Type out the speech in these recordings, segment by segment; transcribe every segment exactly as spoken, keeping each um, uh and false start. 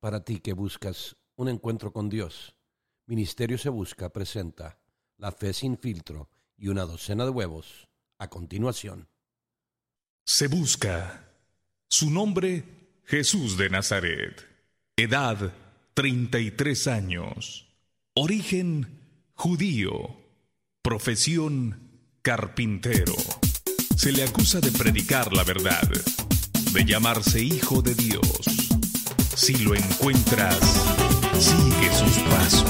Para ti que buscas un encuentro con Dios, Ministerio Se Busca presenta La Fe Sin Filtro y una docena de huevos a continuación. Se busca. Su nombre, Jesús de Nazaret. Edad, treinta y tres años. Origen, judío. Profesión, carpintero. Se le acusa de predicar la verdad, de llamarse hijo de Dios. Si lo encuentras, sigue sus pasos.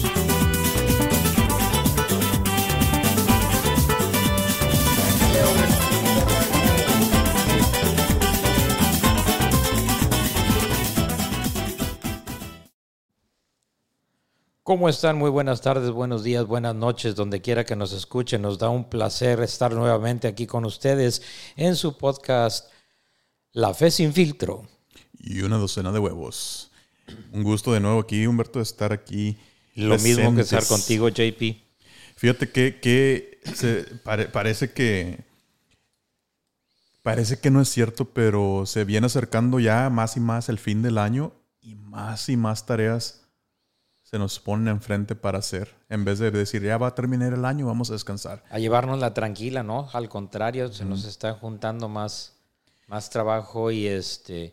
¿Cómo están? Muy buenas tardes, buenos días, buenas noches, donde quiera que nos escuchen. Nos da un placer estar nuevamente aquí con ustedes en su podcast La Fe Sin Filtro. Y una docena de huevos. Un gusto de nuevo aquí, Humberto, de estar aquí. Lo presentes. mismo que estar contigo, J P. Fíjate que, que se, pare, parece que parece que no es cierto, pero se viene acercando ya más y más el fin del año y más y más tareas se nos ponen enfrente para hacer. En vez de decir, ya va a terminar el año, vamos a descansar. A llevárnosla tranquila, ¿no? Al contrario, se mm. nos está juntando más, más trabajo y este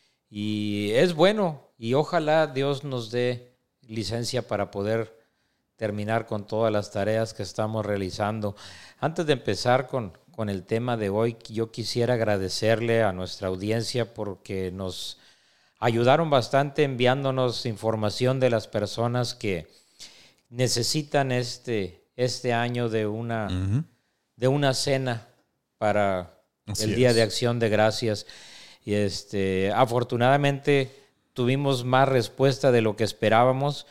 y es bueno. Y ojalá Dios nos dé licencia para poder terminar con todas las tareas que estamos realizando. Antes de empezar con, con el tema de hoy, yo quisiera agradecerle a nuestra audiencia porque nos ayudaron bastante enviándonos información de las personas que necesitan este, este año de una, uh-huh. de una cena para Así el Día es. de Acción de Gracias. Y este, afortunadamente tuvimos más respuesta de lo que esperábamos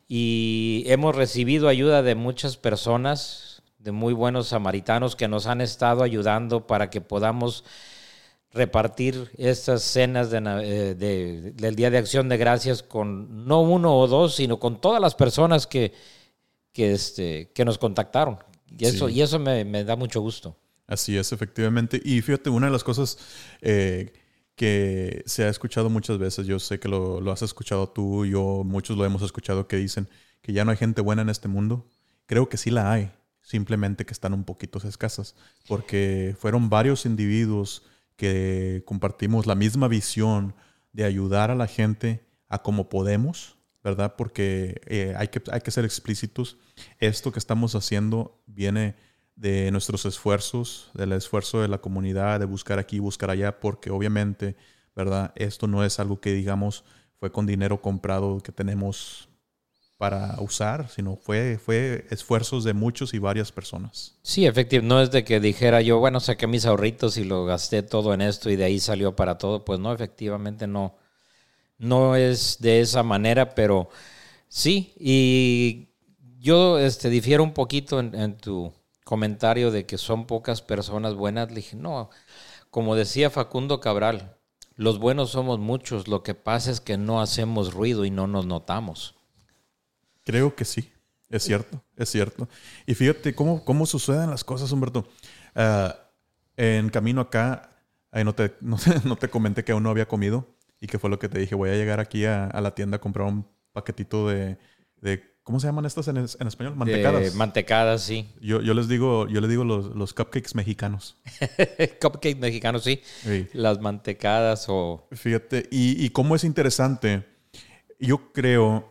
y hemos recibido ayuda de muchas personas, de muy buenos samaritanos que nos han estado ayudando para que podamos repartir estas cenas de, de, de, del Día de Acción de Gracias con no uno o dos, sino con todas las personas que, que, este, que nos contactaron. Y eso, sí. y eso me, me da mucho gusto. Así es, efectivamente. Y fíjate, una de las cosas eh, que se ha escuchado muchas veces, yo sé que lo, lo has escuchado tú, yo, muchos lo hemos escuchado, que dicen que ya no hay gente buena en este mundo. Creo que sí la hay, simplemente que están un poquito escasas, porque fueron varios individuos que compartimos la misma visión de ayudar a la gente a como podemos, ¿verdad? Porque eh, hay que, hay que ser explícitos. Esto que estamos haciendo viene de nuestros esfuerzos, del esfuerzo de la comunidad, de buscar aquí, buscar allá, porque obviamente, ¿verdad? Esto no es algo que, digamos, fue con dinero comprado que tenemos para usar, sino fue, fue esfuerzos de muchos y varias personas. Sí, efectivamente, no es de que dijera yo, bueno, saqué mis ahorritos y lo gasté todo en esto y de ahí salió para todo. Pues no, efectivamente no, no es de esa manera, pero sí. Y yo este, difiero un poquito en, en tu comentario de que son pocas personas buenas. Le dije, no, como decía Facundo Cabral, los buenos somos muchos, lo que pasa es que no hacemos ruido y no nos notamos. Creo que sí, es cierto, es cierto. Y fíjate cómo, cómo suceden las cosas, Humberto. Uh, en camino acá, ahí no, te, no, no te comenté que aún no había comido y que fue lo que te dije. Voy a llegar aquí a, a la tienda a comprar un paquetito de, de ¿cómo se llaman estas en, en español? Mantecadas. De mantecadas, sí. Yo, yo les digo, yo les digo los, los cupcakes mexicanos. Cupcakes mexicanos, sí. sí. Las mantecadas o... Fíjate, y, y cómo es interesante. Yo creo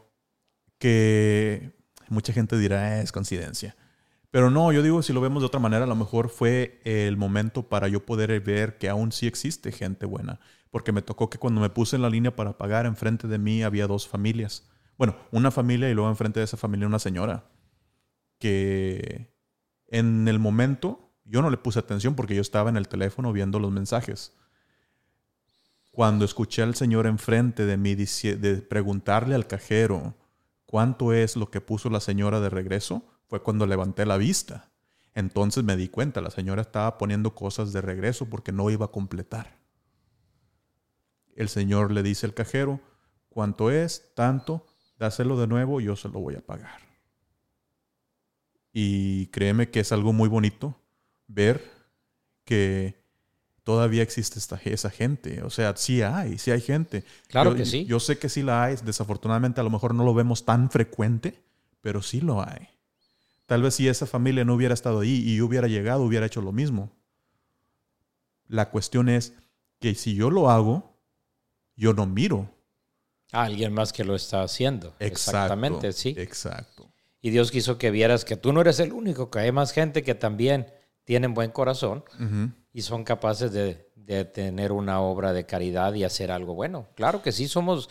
que mucha gente dirá, eh, es coincidencia. Pero no, yo digo, si lo vemos de otra manera, a lo mejor fue el momento para yo poder ver que aún sí existe gente buena. Porque me tocó que cuando me puse en la línea para pagar, enfrente de mí había dos familias. Bueno, una familia y luego enfrente de esa familia una señora. Que en el momento yo no le puse atención porque yo estaba en el teléfono viendo los mensajes. Cuando escuché al señor enfrente de mí dici- de preguntarle al cajero cuánto es lo que puso la señora de regreso, fue cuando levanté la vista. Entonces me di cuenta, la señora estaba poniendo cosas de regreso porque no iba a completar. El señor le dice al cajero, ¿cuánto es? Tanto, dáselo de nuevo, yo se lo voy a pagar. Y créeme que es algo muy bonito ver que todavía existe esta, esa gente. O sea, sí hay, sí hay gente. Claro yo, que sí. Yo sé que sí la hay. Desafortunadamente a lo mejor no lo vemos tan frecuente, pero sí lo hay. Tal vez si esa familia no hubiera estado ahí y hubiera llegado, hubiera hecho lo mismo. La cuestión es que si yo lo hago, yo no miro. A alguien más que lo está haciendo. Exacto, Exactamente, sí. Exacto. Y Dios quiso que vieras que tú no eres el único, que hay más gente que también tienen buen corazón Uh-huh. y son capaces de, de tener una obra de caridad y hacer algo bueno. Claro que sí, somos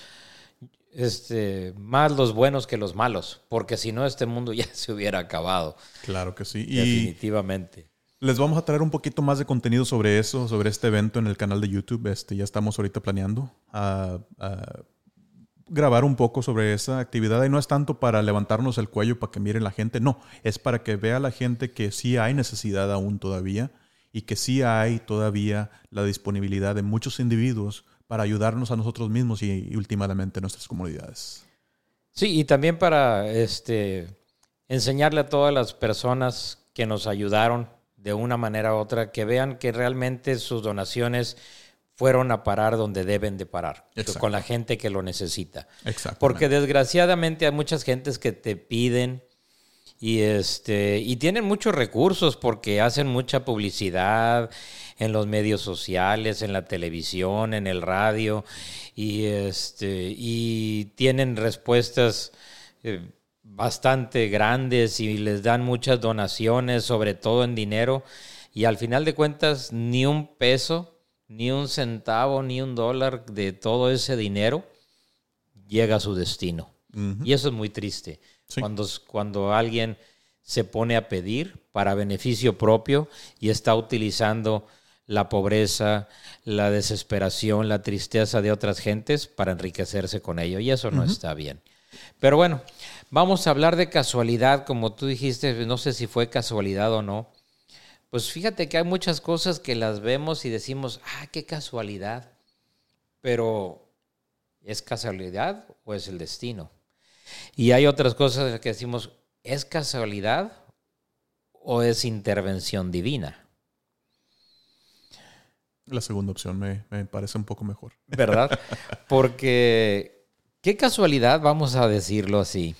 este, más los buenos que los malos, porque si no este mundo ya se hubiera acabado. Claro que sí. Y definitivamente. les vamos a traer un poquito más de contenido sobre eso, sobre este evento en el canal de YouTube. Este, ya estamos ahorita planeando a, a grabar un poco sobre esa actividad. Y no es tanto para levantarnos el cuello para que mire la gente. No, es para que vea la gente que sí hay necesidad aún todavía y que sí hay todavía la disponibilidad de muchos individuos para ayudarnos a nosotros mismos y, y últimamente a nuestras comunidades. Sí, y también para este, enseñarle a todas las personas que nos ayudaron de una manera u otra, que vean que realmente sus donaciones fueron a parar donde deben de parar, Exacto. con la gente que lo necesita. Exacto. Porque desgraciadamente hay muchas gentes que te piden y, este, y tienen muchos recursos porque hacen mucha publicidad en los medios sociales, en la televisión, en el radio, y, este, y tienen respuestas eh, bastante grandes y les dan muchas donaciones, sobre todo en dinero, y al final de cuentas ni un peso, ni un centavo, ni un dólar de todo ese dinero llega a su destino. Uh-huh. Y eso es muy triste. Sí. Cuando, cuando alguien se pone a pedir para beneficio propio y está utilizando la pobreza, la desesperación, la tristeza de otras gentes para enriquecerse con ello. Y eso no uh-huh. está bien. Pero bueno, vamos a hablar de casualidad, como tú dijiste, no sé si fue casualidad o no. Pues fíjate que hay muchas cosas que las vemos y decimos, ah, qué casualidad. Pero, ¿es casualidad o es el destino? Y hay otras cosas que decimos, ¿es casualidad o es intervención divina? La segunda opción me, me parece un poco mejor. ¿Verdad? Porque, qué casualidad, vamos a decirlo así.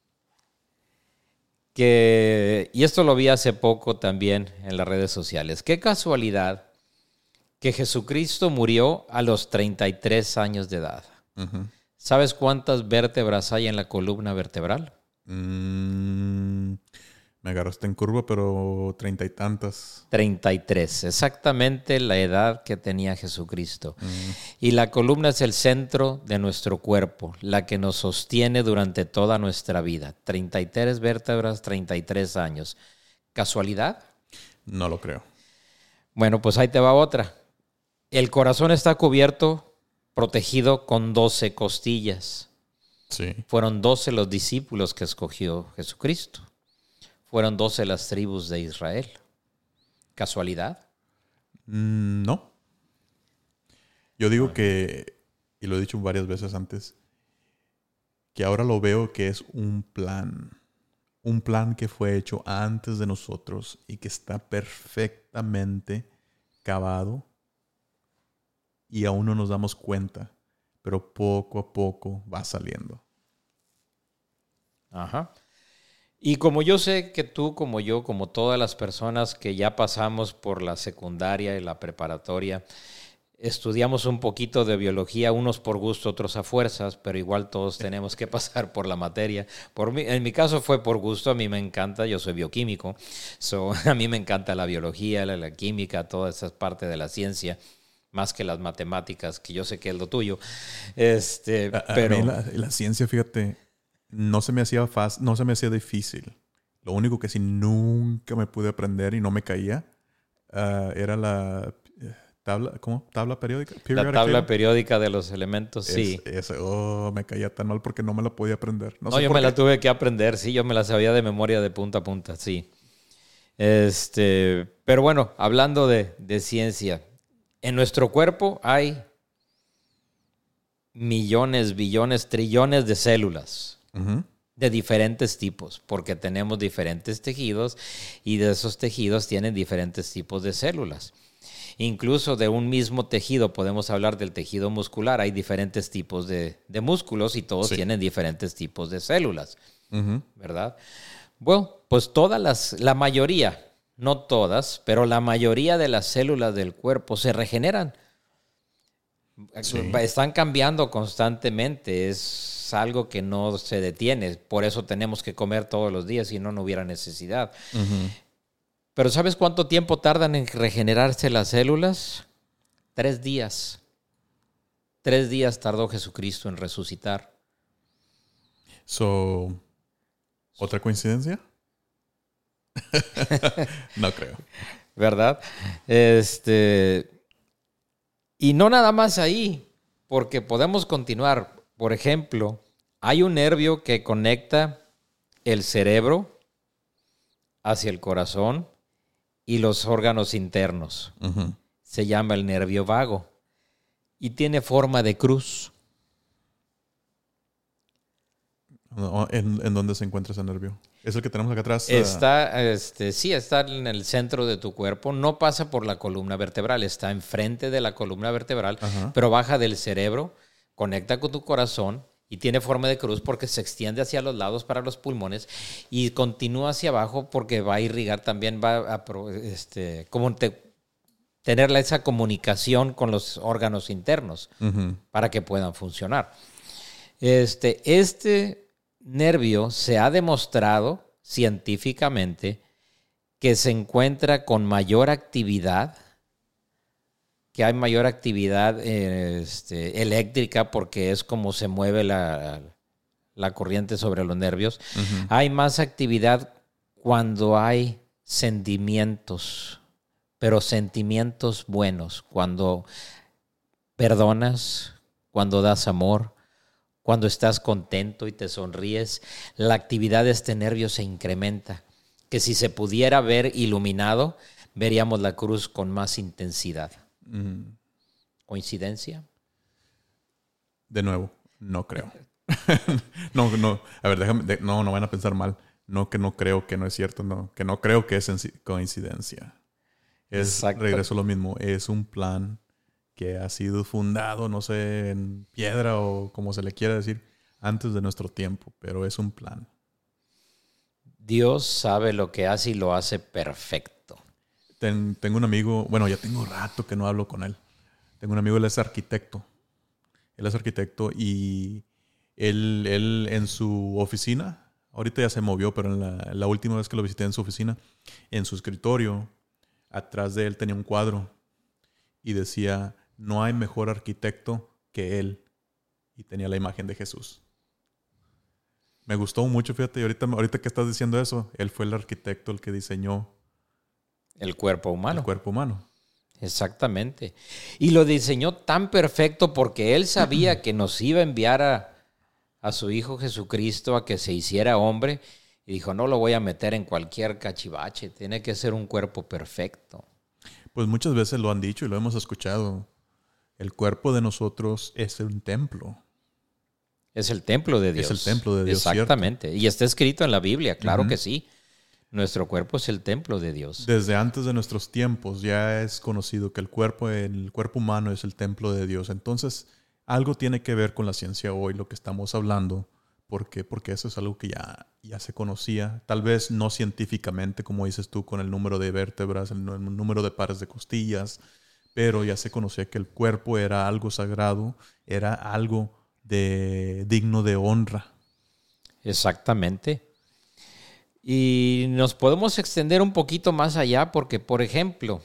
Que, y esto lo vi hace poco también en las redes sociales. Qué casualidad que Jesucristo murió a los treinta y tres años de edad. Uh-huh. ¿Sabes cuántas vértebras hay en la columna vertebral? Mm, me agarraste en curva, pero treinta y tantas. Treinta y tres, exactamente la edad que tenía Jesucristo. Uh-huh. Y la columna es el centro de nuestro cuerpo, la que nos sostiene durante toda nuestra vida. treinta y tres vértebras, treinta y tres años. ¿Casualidad? No lo creo. Bueno, pues ahí te va otra. El corazón está cubierto, protegido con doce costillas. Sí. Fueron doce los discípulos que escogió Jesucristo. Fueron doce las tribus de Israel. ¿Casualidad? Mm, no. Yo digo que, y lo he dicho varias veces antes, que ahora lo veo que es un plan. Un plan que fue hecho antes de nosotros y que está perfectamente cavado y aún no nos damos cuenta, pero poco a poco va saliendo. Ajá. Y como yo sé que tú, como yo, como todas las personas que ya pasamos por la secundaria y la preparatoria, estudiamos un poquito de biología, unos por gusto, otros a fuerzas, pero igual todos tenemos que pasar por la materia. Por mí, en mi caso fue por gusto, a mí me encanta, yo soy bioquímico, so, a mí me encanta la biología, la, la química, toda esa parte de la ciencia, más que las matemáticas, que yo sé que es lo tuyo. Este, a, pero a mí la, la ciencia, fíjate, no se me hacía fácil, no se me hacía difícil. Lo único que sí nunca me pude aprender y no me caía uh, era la uh, tabla, ¿cómo? ¿Tabla periódica? La tabla table? periódica de los elementos, es, sí. Ese, oh, me caía tan mal porque no me la podía aprender. No, no sé yo por me qué. la tuve que aprender, sí, yo me la sabía de memoria de punta a punta, sí. Este, pero bueno, hablando de, de ciencia, en nuestro cuerpo hay millones, billones, trillones de células. Uh-huh. De diferentes tipos, porque tenemos diferentes tejidos y de esos tejidos tienen diferentes tipos de células. Incluso de un mismo tejido, podemos hablar del tejido muscular. Hay diferentes tipos de, de músculos y todos Sí. tienen diferentes tipos de células, Ujú. ¿verdad? Bueno, pues todas las, la mayoría, no todas, pero la mayoría de las células del cuerpo se regeneran. Sí. Están cambiando constantemente, es algo que no se detiene, por eso tenemos que comer todos los días, si no, no hubiera necesidad. Ujú. Pero ¿sabes cuánto tiempo tardan en regenerarse las células? Tres días. Tres días tardó Jesucristo en resucitar. So, ¿otra coincidencia? No creo. ¿Verdad? Este, y no nada más ahí, porque podemos continuar. Por ejemplo, hay un nervio que conecta el cerebro hacia el corazón y los órganos internos. Ujú. Se llama el nervio vago y tiene forma de cruz. No, ¿En, en dónde se encuentra ese nervio? ¿Es el que tenemos acá atrás? Ah, Está, este, sí, está en el centro de tu cuerpo. No pasa por la columna vertebral, está enfrente de la columna vertebral, Ajá. pero baja del cerebro, conecta con tu corazón y tiene forma de cruz porque se extiende hacia los lados para los pulmones y continúa hacia abajo porque va a irrigar también, va a pro- este, como te- tener esa comunicación con los órganos internos Ujú. para que puedan funcionar. Este, este nervio se ha demostrado científicamente que se encuentra con mayor actividad, que hay mayor actividad eh, este, eléctrica porque es como se mueve la, la corriente sobre los nervios. Ujú. Hay más actividad cuando hay sentimientos, pero sentimientos buenos, cuando perdonas, cuando das amor, cuando estás contento y te sonríes, la actividad de este nervio se incrementa, que si se pudiera ver iluminado, veríamos la cruz con más intensidad. Ujú. ¿Coincidencia? De nuevo, no creo. No, no. A ver, déjame. de- no, no van a pensar mal. No, que no creo que no es cierto. No, que no creo que es enci- coincidencia. Es, Exacto. regreso a lo mismo. Es un plan que ha sido fundado, no sé, en piedra o como se le quiera decir, antes de nuestro tiempo. Pero es un plan. Dios sabe lo que hace y lo hace perfecto. Ten- tengo un amigo, bueno, ya tengo rato que no hablo con él. Tengo un amigo, él es arquitecto. Él es arquitecto y él, él en su oficina, ahorita ya se movió, pero en la, la última vez que lo visité en su oficina, en su escritorio, atrás de él tenía un cuadro y decía, no hay mejor arquitecto que él. Y tenía la imagen de Jesús. Me gustó mucho, fíjate, y ahorita, ahorita que estás diciendo eso, él fue el arquitecto el que diseñó El cuerpo humano. el cuerpo humano. Exactamente. Y lo diseñó tan perfecto porque él sabía que nos iba a enviar a, a su Hijo Jesucristo a que se hiciera hombre. Y dijo, no lo voy a meter en cualquier cachivache. Tiene que ser un cuerpo perfecto. Pues muchas veces lo han dicho y lo hemos escuchado. El cuerpo de nosotros es un templo. Es el templo de Dios. Es el templo de Dios, Exactamente. Y está escrito en la Biblia, claro Ujú. que sí. Nuestro cuerpo es el templo de Dios. Desde antes de nuestros tiempos ya es conocido que el cuerpo, el cuerpo humano es el templo de Dios. Entonces, algo tiene que ver con la ciencia hoy, lo que estamos hablando. ¿Por qué? Porque eso es algo que ya, ya se conocía. Tal vez no científicamente, como dices tú, con el número de vértebras, el, nu- el número de pares de costillas, pero ya se conocía que el cuerpo era algo sagrado, era algo de, digno de honra. Exactamente. Y nos podemos extender un poquito más allá porque, por ejemplo,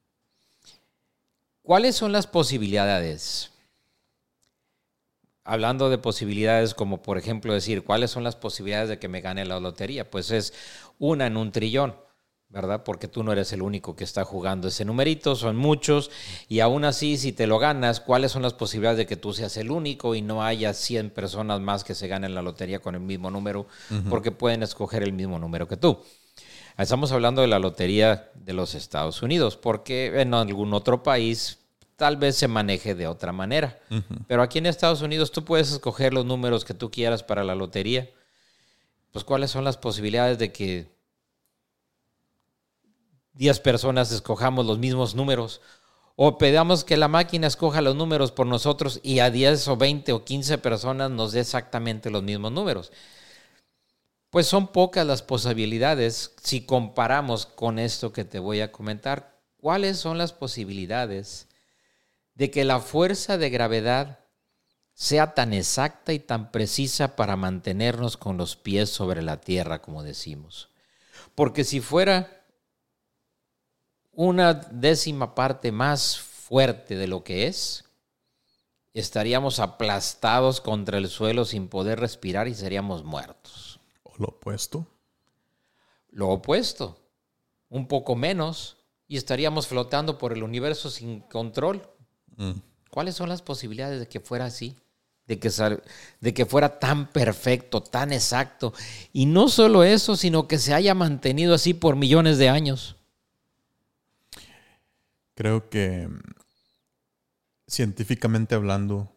¿cuáles son las posibilidades? Hablando de posibilidades como, por ejemplo, decir, ¿cuáles son las posibilidades de que me gane la lotería? Pues es una en un trillón, ¿verdad? Porque tú no eres el único que está jugando ese numerito, son muchos. Y aún así, si te lo ganas, ¿cuáles son las posibilidades de que tú seas el único y no haya cien personas más que se ganen la lotería con el mismo número? Uh-huh. Porque pueden escoger el mismo número que tú. Estamos hablando de la lotería de los Estados Unidos, porque en algún otro país tal vez se maneje de otra manera. Uh-huh. Pero aquí en Estados Unidos tú puedes escoger los números que tú quieras para la lotería. Pues, ¿cuáles son las posibilidades de que diez personas escojamos los mismos números? O pedamos que la máquina escoja los números por nosotros y a diez o veinte o quince personas nos dé exactamente los mismos números. Pues son pocas las posibilidades si comparamos con esto que te voy a comentar. ¿Cuáles son las posibilidades de que la fuerza de gravedad sea tan exacta y tan precisa para mantenernos con los pies sobre la tierra, como decimos? Porque si fuera una décima parte más fuerte de lo que es, estaríamos aplastados contra el suelo sin poder respirar y seríamos muertos. ¿O lo opuesto? Lo opuesto, un poco menos, y estaríamos flotando por el universo sin control. Mm. ¿Cuáles son las posibilidades de que fuera así? De que, de que fuera tan perfecto, tan exacto. Y no solo eso, sino que se haya mantenido así por millones de años. Creo que científicamente hablando,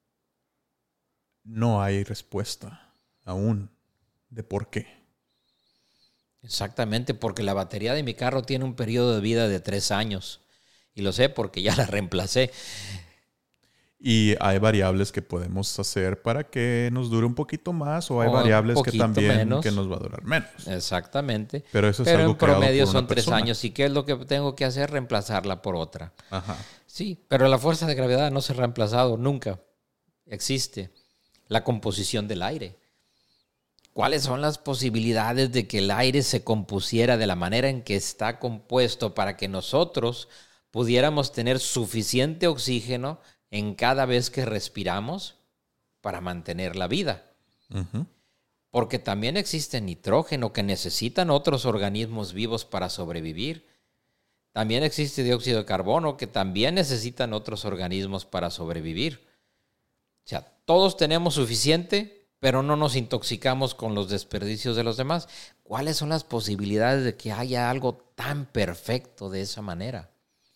no hay respuesta aún de por qué. Exactamente, porque la batería de mi carro tiene un periodo de vida de tres años. Y lo sé porque ya la reemplacé. Y hay variables que podemos hacer para que nos dure un poquito más, o hay o variables que también menos. que nos va a durar menos. Exactamente. Pero eso es Pero algo en promedio por son tres persona. años. ¿Y qué es lo que tengo que hacer? Reemplazarla por otra. Ajá. Sí, pero la fuerza de gravedad no se ha reemplazado nunca. Existe. La composición del aire. ¿Cuáles son las posibilidades de que el aire se compusiera de la manera en que está compuesto para que nosotros pudiéramos tener suficiente oxígeno en cada vez que respiramos para mantener la vida? Uh-huh. Porque también existe nitrógeno que necesitan otros organismos vivos para sobrevivir. También existe dióxido de carbono que también necesitan otros organismos para sobrevivir. O sea, todos tenemos suficiente, pero no nos intoxicamos con los desperdicios de los demás. ¿Cuáles son las posibilidades de que haya algo tan perfecto de esa manera?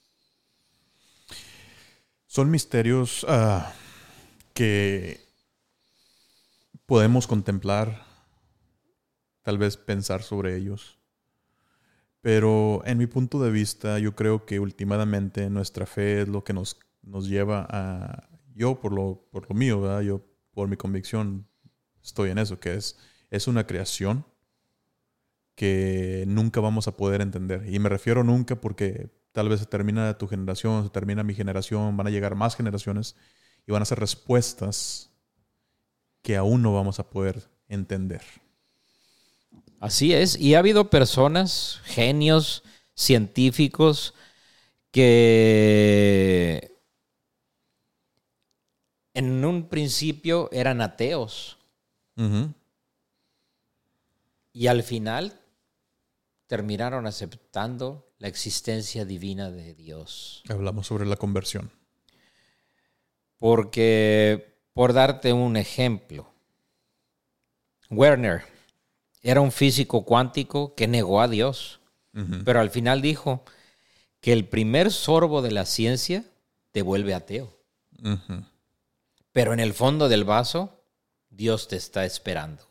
Son misterios uh, que podemos contemplar, tal vez pensar sobre ellos. Pero en mi punto de vista, yo creo que últimamente nuestra fe es lo que nos, nos lleva a... Yo, por lo, por lo mío, ¿verdad? Yo, por mi convicción, estoy en eso, que es, es una creación que nunca vamos a poder entender. Y me refiero nunca porque tal vez se termina tu generación, se termina mi generación, van a llegar más generaciones y van a ser respuestas que aún no vamos a poder entender. Así es, y ha habido personas, genios, científicos, que en un principio eran ateos. Uh-huh. Y al final terminaron aceptando la existencia divina de Dios. Hablamos sobre la conversión. Porque, por darte un ejemplo, Werner era un físico cuántico que negó a Dios, uh-huh. pero al final dijo que el primer sorbo de la ciencia te vuelve ateo. Uh-huh. Pero en el fondo del vaso, Dios te está esperando.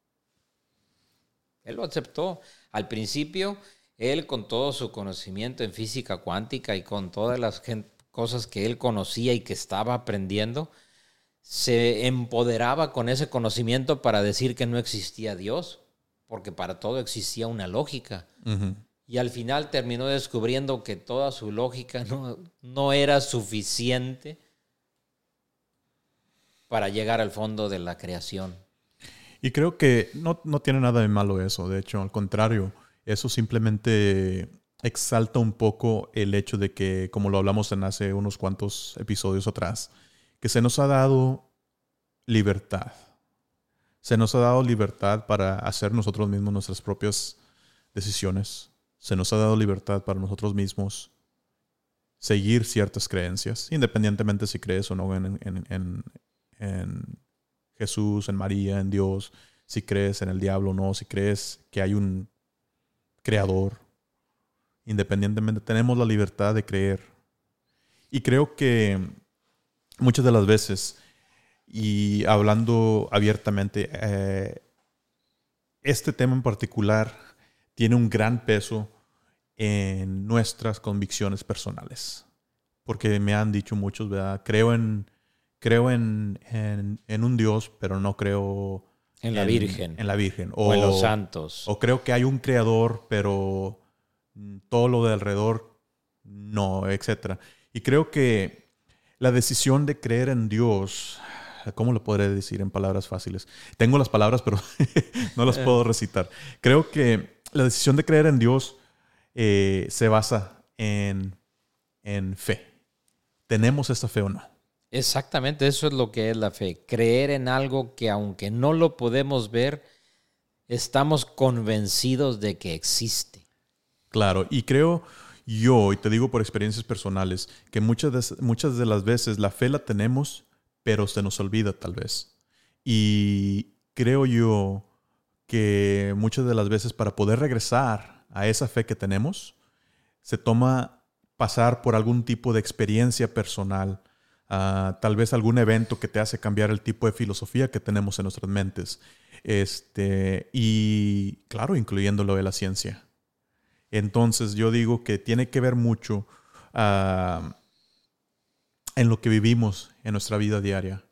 Él lo aceptó. Al principio, él con todo su conocimiento en física cuántica y con todas las cosas que él conocía y que estaba aprendiendo, se empoderaba con ese conocimiento para decir que no existía Dios, porque para todo existía una lógica. Uh-huh. Y al final terminó descubriendo que toda su lógica no, no era suficiente para llegar al fondo de la creación. Y creo que no, no tiene nada de malo eso. De hecho, al contrario, eso simplemente exalta un poco el hecho de que, como lo hablamos en hace unos cuantos episodios atrás, que se nos ha dado libertad. Se nos ha dado libertad para hacer nosotros mismos nuestras propias decisiones. Se nos ha dado libertad para nosotros mismos seguir ciertas creencias, independientemente si crees o no en, en, en, en Jesús, en María, en Dios, si crees en el diablo o no, si crees que hay un creador. Independientemente, tenemos la libertad de creer. Y creo que muchas de las veces, y hablando abiertamente, eh, este tema en particular tiene un gran peso en nuestras convicciones personales. porque me han dicho muchos, ¿verdad? Creo en, creo en, en, en un Dios, pero no creo en la Virgen. En la Virgen. O, o en los santos. O creo que hay un creador, pero todo lo de alrededor no, etcétera. Y creo que la decisión de creer en Dios, ¿cómo lo podré decir en palabras fáciles? Tengo las palabras, pero no las puedo recitar. Creo que la decisión de creer en Dios eh, se basa en, en fe. ¿Tenemos esta fe o no? Exactamente, eso es lo que es la fe. Creer en algo que aunque no lo podemos ver, estamos convencidos de que existe. Claro, y creo yo, y te digo por experiencias personales, que muchas de, muchas de las veces la fe la tenemos, pero se nos olvida tal vez. Y creo yo que muchas de las veces para poder regresar a esa fe que tenemos, se toma pasar por algún tipo de experiencia personal, uh, tal vez algún evento que te hace cambiar el tipo de filosofía que tenemos en nuestras mentes. Este, y claro, incluyendo lo de la ciencia. Entonces yo digo que tiene que ver mucho uh, en lo que vivimos en nuestra vida diaria.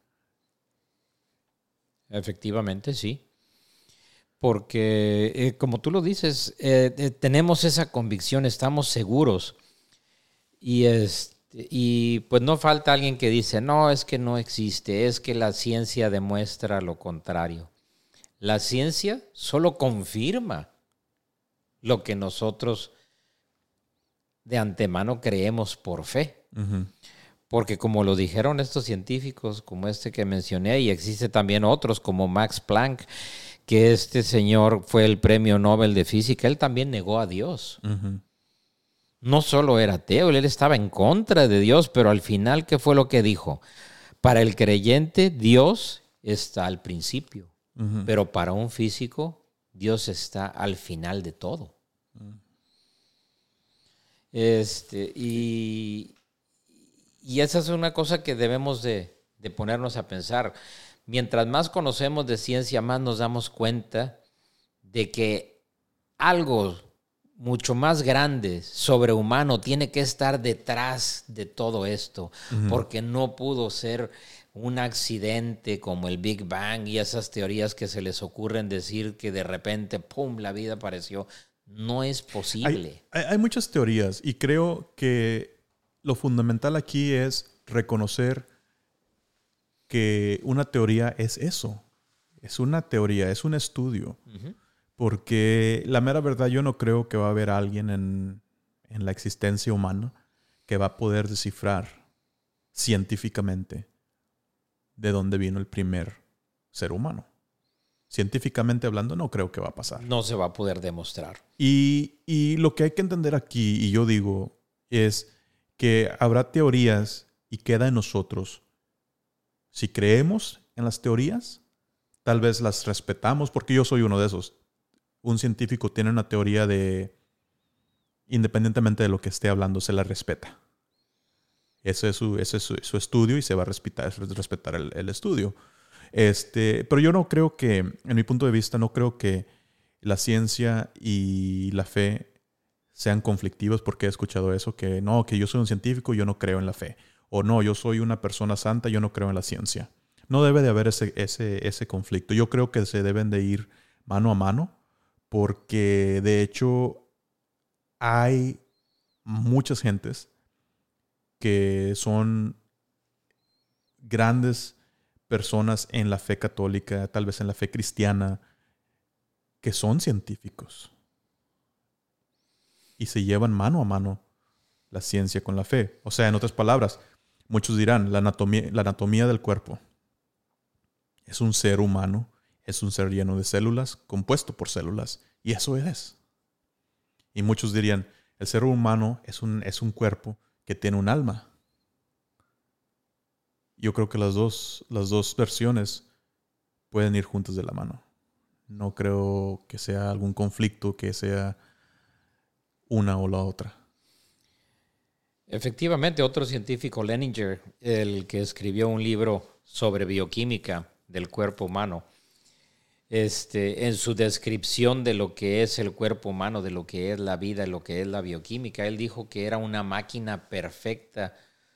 Efectivamente, sí. Porque, eh, como tú lo dices, eh, eh, tenemos esa convicción, estamos seguros. Y, este, y pues no falta alguien que dice, no, es que no existe, es que la ciencia demuestra lo contrario. La ciencia solo confirma lo que nosotros de antemano creemos por fe. Uh-huh. Porque como lo dijeron estos científicos, como este que mencioné, y existe también otros como Max Planck, que este señor fue el premio Nobel de Física, él también negó a Dios. Uh-huh. No solo era ateo, él estaba en contra de Dios, pero al final, ¿qué fue lo que dijo? Para el creyente, Dios está al principio, uh-huh. pero para un físico, Dios está al final de todo. Uh-huh. Este, y, y esa es una cosa que debemos de, de ponernos a pensar. Mientras más conocemos de ciencia, más nos damos cuenta de que algo mucho más grande, sobrehumano, tiene que estar detrás de todo esto, uh-huh. porque no pudo ser un accidente como el Big Bang y esas teorías que se les ocurren decir que de repente, ¡pum!, la vida apareció. No es posible. Hay, hay, hay muchas teorías y creo que lo fundamental aquí es reconocer que una teoría es eso. Es una teoría, es un estudio. Uh-huh. Porque la mera verdad, yo no creo que va a haber alguien en, en la existencia humana que va a poder descifrar científicamente de dónde vino el primer ser humano. Científicamente hablando, no creo que va a pasar. No se va a poder demostrar. Y, y lo que hay que entender aquí, y yo digo, es que habrá teorías y queda en nosotros. Si creemos en las teorías, tal vez las respetamos, porque yo soy uno de esos. Un científico tiene una teoría de, independientemente de lo que esté hablando, se la respeta. Ese es su, ese es su, su estudio y se va a respetar, respetar el, el estudio. Este, pero yo no creo que, en mi punto de vista, no creo que la ciencia y la fe sean conflictivos, porque he escuchado eso, que no, que yo soy un científico y yo no creo en la fe. O no, yo soy una persona santa y yo no creo en la ciencia. No debe de haber ese, ese, ese conflicto. Yo creo que se deben de ir mano a mano, porque de hecho hay muchas gentes que son grandes personas en la fe católica, tal vez en la fe cristiana, que son científicos y se llevan mano a mano la ciencia con la fe. O sea, en otras palabras, muchos dirán, la anatomía, la anatomía del cuerpo es un ser humano, es un ser lleno de células, compuesto por células, y eso es. Y muchos dirían, el ser humano es un, es un cuerpo que tiene un alma. Yo creo que las dos, las dos versiones pueden ir juntas de la mano. No creo que sea algún conflicto, que sea una o la otra. Efectivamente, otro científico, Leninger, el que escribió un libro sobre bioquímica del cuerpo humano, este, en su descripción de lo que es el cuerpo humano, de lo que es la vida, de lo que es la bioquímica, él dijo que era una máquina perfecta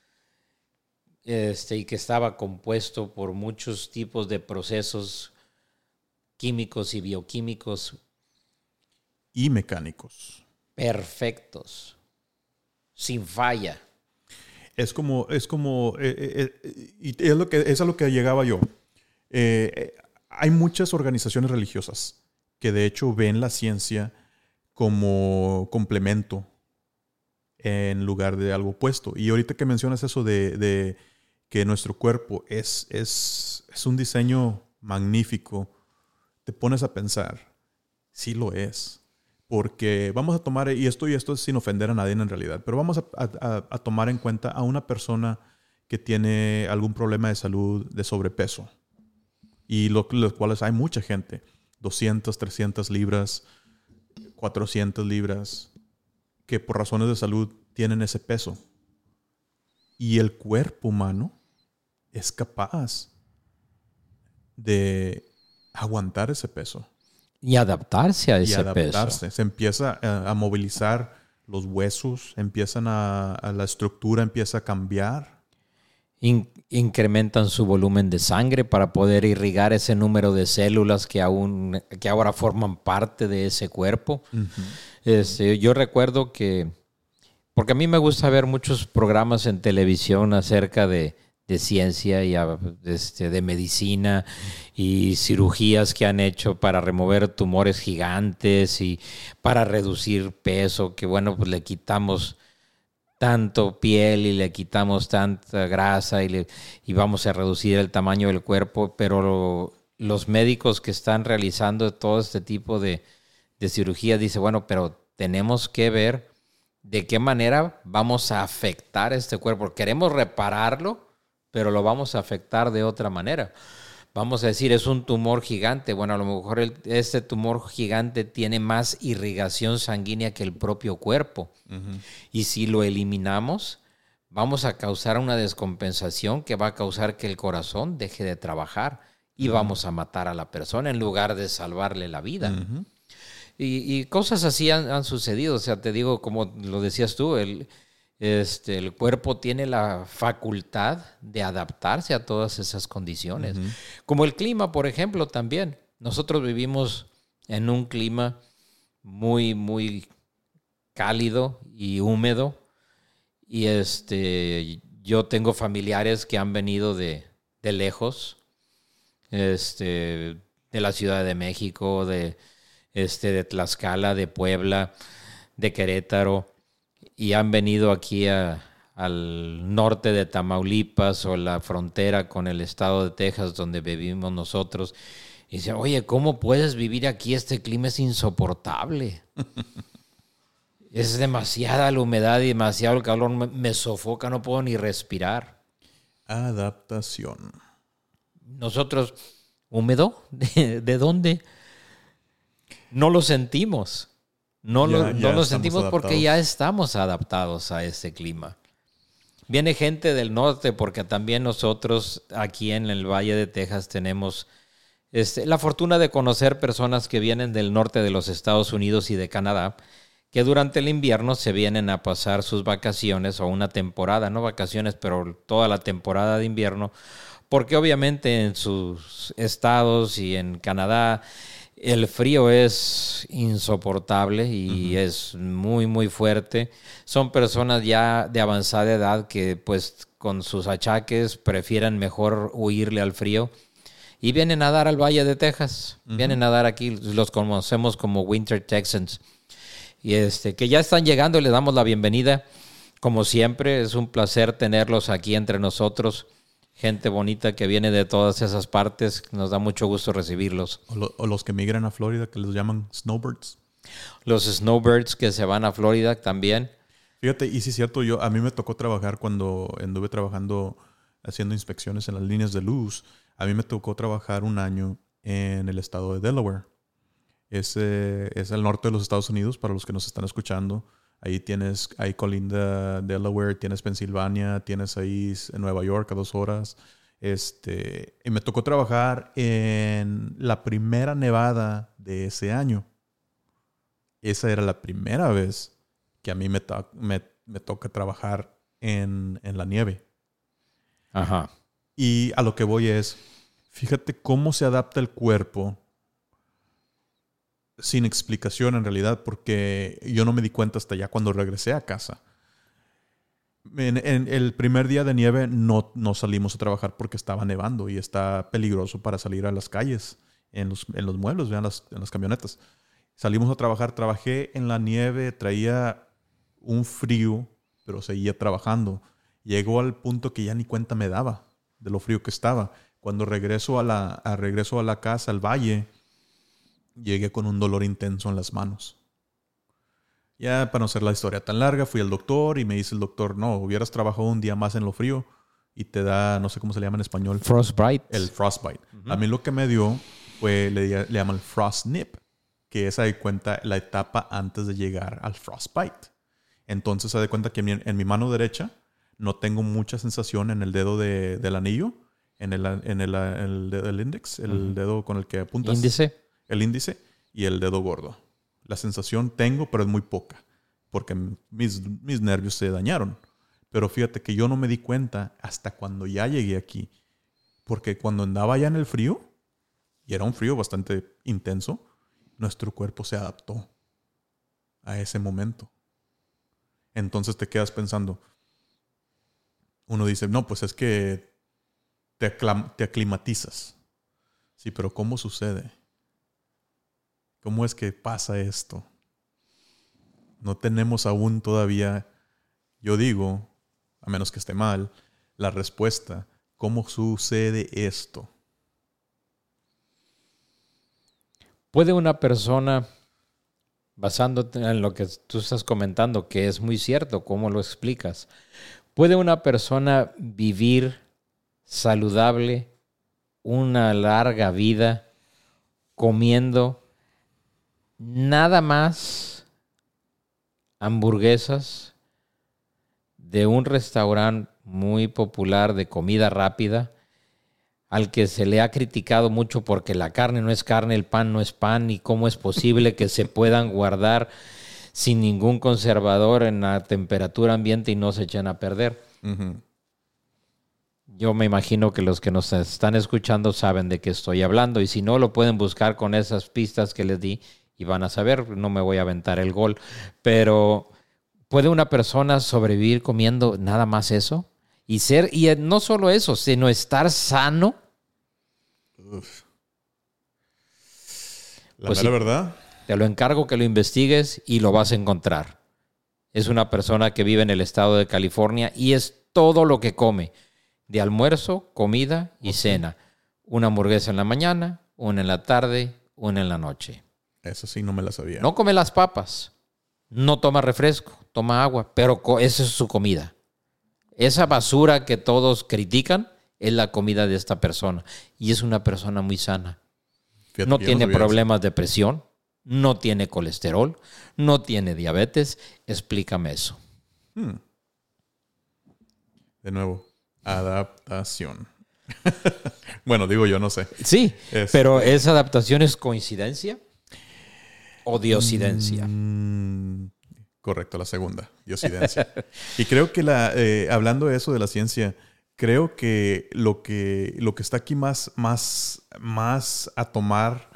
este, y que estaba compuesto por muchos tipos de procesos químicos y bioquímicos Y mecánicos. perfectos, sin falla. Es como, es como, eh, eh, eh, y es lo que, es a lo que llegaba yo. Eh, eh, hay muchas organizaciones religiosas que de hecho ven la ciencia como complemento en lugar de algo opuesto. Y ahorita que mencionas eso de, de que nuestro cuerpo es, es, es un diseño magnífico, te pones a pensar, sí lo es. Porque vamos a tomar, y esto y esto es sin ofender a nadie en realidad, pero vamos a, a, a tomar en cuenta a una persona que tiene algún problema de salud, de sobrepeso. Y lo, los cuales hay mucha gente, doscientas, trescientas libras, cuatrocientas libras, que por razones de salud tienen ese peso. Y el cuerpo humano es capaz de aguantar ese peso. Y adaptarse a ese y adaptarse. peso. Se empieza a, a movilizar los huesos, empiezan a, a la estructura empieza a cambiar. In- incrementan su volumen de sangre para poder irrigar ese número de células que, aún, que ahora forman parte de ese cuerpo. Uh-huh. Este, yo recuerdo que, porque a mí me gusta ver muchos programas en televisión acerca de, de ciencia y este, de medicina y cirugías que han hecho para remover tumores gigantes y para reducir peso, que bueno, pues le quitamos tanto piel y le quitamos tanta grasa y, le, y vamos a reducir el tamaño del cuerpo, pero lo, los médicos que están realizando todo este tipo de, de cirugía dicen, bueno, pero tenemos que ver de qué manera vamos a afectar este cuerpo. Queremos repararlo, pero lo vamos a afectar de otra manera. Vamos a decir, es un tumor gigante. Bueno, a lo mejor el, este tumor gigante tiene más irrigación sanguínea que el propio cuerpo. Uh-huh. Y si lo eliminamos, vamos a causar una descompensación que va a causar que el corazón deje de trabajar y uh-huh. vamos a matar a la persona en lugar de salvarle la vida. Uh-huh. Y, y cosas así han, han sucedido. O sea, te digo, como lo decías tú, el... Este, el cuerpo tiene la facultad de adaptarse a todas esas condiciones. Uh-huh. Como el clima, por ejemplo, también. Nosotros vivimos en un clima muy, muy cálido y húmedo. Y este, yo tengo familiares que han venido de, de lejos, este, de la Ciudad de México, de, este, de Tlaxcala, de Puebla, de Querétaro. Y han venido aquí a, al norte de Tamaulipas o la frontera con el estado de Texas donde vivimos nosotros. Y dicen, oye, ¿cómo puedes vivir aquí? Este clima es insoportable. Es demasiada la humedad y demasiado el calor. Me, me sofoca, no puedo ni respirar. Adaptación. Nosotros, ¿húmedo? ¿De, de dónde? No lo sentimos. No, ya, lo, no ya lo sentimos adaptados. Porque ya estamos adaptados a ese clima. Viene gente del norte porque también nosotros aquí en el Valle de Texas tenemos este, la fortuna de conocer personas que vienen del norte de los Estados Unidos y de Canadá, que durante el invierno se vienen a pasar sus vacaciones o una temporada, no vacaciones, pero toda la temporada de invierno, porque obviamente en sus estados y en Canadá el frío es insoportable y uh-huh. es muy, muy fuerte. Son personas ya de avanzada edad que, pues, con sus achaques prefieren mejor huirle al frío. Y vienen a dar al Valle de Texas. Uh-huh. Vienen a dar aquí, los conocemos como Winter Texans. Y este, que ya están llegando y les damos la bienvenida. Como siempre, es un placer tenerlos aquí entre nosotros. Gente bonita que viene de todas esas partes. Nos da mucho gusto recibirlos. O, lo, o los que migran a Florida, que los llaman snowbirds. Los snowbirds que se van a Florida también. Fíjate, y sí es cierto, yo, a mí me tocó trabajar cuando anduve trabajando, haciendo inspecciones en las líneas de luz. A mí me tocó trabajar un año en el estado de Delaware. Es, eh, es el norte de los Estados Unidos, para los que nos están escuchando. Ahí tienes, ahí colinda Delaware, tienes Pensilvania, tienes ahí Nueva York a dos horas. Este, y me tocó trabajar en la primera nevada de ese año. Esa era la primera vez que a mí me, to- me, me toca trabajar en, en la nieve. Ajá. Y a lo que voy es, fíjate cómo se adapta el cuerpo sin explicación en realidad, porque yo no me di cuenta hasta ya cuando regresé a casa. En, en el primer día de nieve no, no salimos a trabajar porque estaba nevando y está peligroso para salir a las calles, en los, en los muebles, vean las, en las camionetas. Salimos a trabajar, trabajé en la nieve, traía un frío, pero seguía trabajando. Llegó al punto que ya ni cuenta me daba de lo frío que estaba. Cuando regreso a la, a regreso a la casa, al valle, llegué con un dolor intenso en las manos. Ya para no hacer la historia tan larga, fui al doctor y me dice el doctor, no, hubieras trabajado un día más en lo frío y te da, no sé cómo se le llama en español. Frostbite. El frostbite. Uh-huh. A mí lo que me dio fue, le, le llaman frost nip, que es, a de cuenta, la etapa antes de llegar al frostbite. Entonces, se da cuenta que en mi, en mi mano derecha no tengo mucha sensación en el dedo de, del anillo, en el, en el, el dedo del índice, el uh-huh. dedo con el que apuntas. Índice. El índice y el dedo gordo. La sensación tengo, pero es muy poca, porque mis, mis nervios se dañaron. Pero fíjate que yo no me di cuenta hasta cuando ya llegué aquí, porque cuando andaba allá en el frío, y era un frío bastante intenso, nuestro cuerpo se adaptó a ese momento. Entonces te quedas pensando, uno dice, no, pues es que te, aclam- te aclimatizas. Sí, pero ¿cómo sucede? ¿Cómo es que pasa esto? No tenemos aún todavía, yo digo, a menos que esté mal, la respuesta. ¿Cómo sucede esto? ¿Puede una persona, basándote en lo que tú estás comentando, que es muy cierto, cómo lo explicas, ¿puede una persona vivir saludable una larga vida comiendo nada más hamburguesas de un restaurante muy popular de comida rápida al que se le ha criticado mucho porque la carne no es carne, el pan no es pan y cómo es posible que se puedan guardar sin ningún conservador en la temperatura ambiente y no se echen a perder? Uh-huh. Yo me imagino que los que nos están escuchando saben de qué estoy hablando y si no, lo pueden buscar con esas pistas que les di y van a saber, no me voy a aventar el gol. Pero, ¿puede una persona sobrevivir comiendo nada más eso? Y ser, y no solo eso, sino estar sano. Uf. La Pues mera sí, verdad. te lo encargo que lo investigues y lo vas a encontrar. Es una persona que vive en el estado de California y es todo lo que come. De almuerzo, comida y okay. cena. Una hamburguesa en la mañana, una en la tarde, una en la noche. Eso sí no me la sabía. No come las papas, no toma refresco, toma agua, pero esa es su comida. Esa basura que todos critican es la comida de esta persona. Y es una persona muy sana. Fíjate, no tiene no problemas eso. de presión, no tiene colesterol, no tiene diabetes. Explícame eso. Hmm. De nuevo, adaptación. Bueno, digo yo, no sé. Sí, es, pero ¿esa adaptación es coincidencia o diosidencia? Mm, correcto, la segunda, diosidencia. Y creo que la, eh, hablando de eso de la ciencia, creo que lo que, lo que está aquí más, más, más a tomar,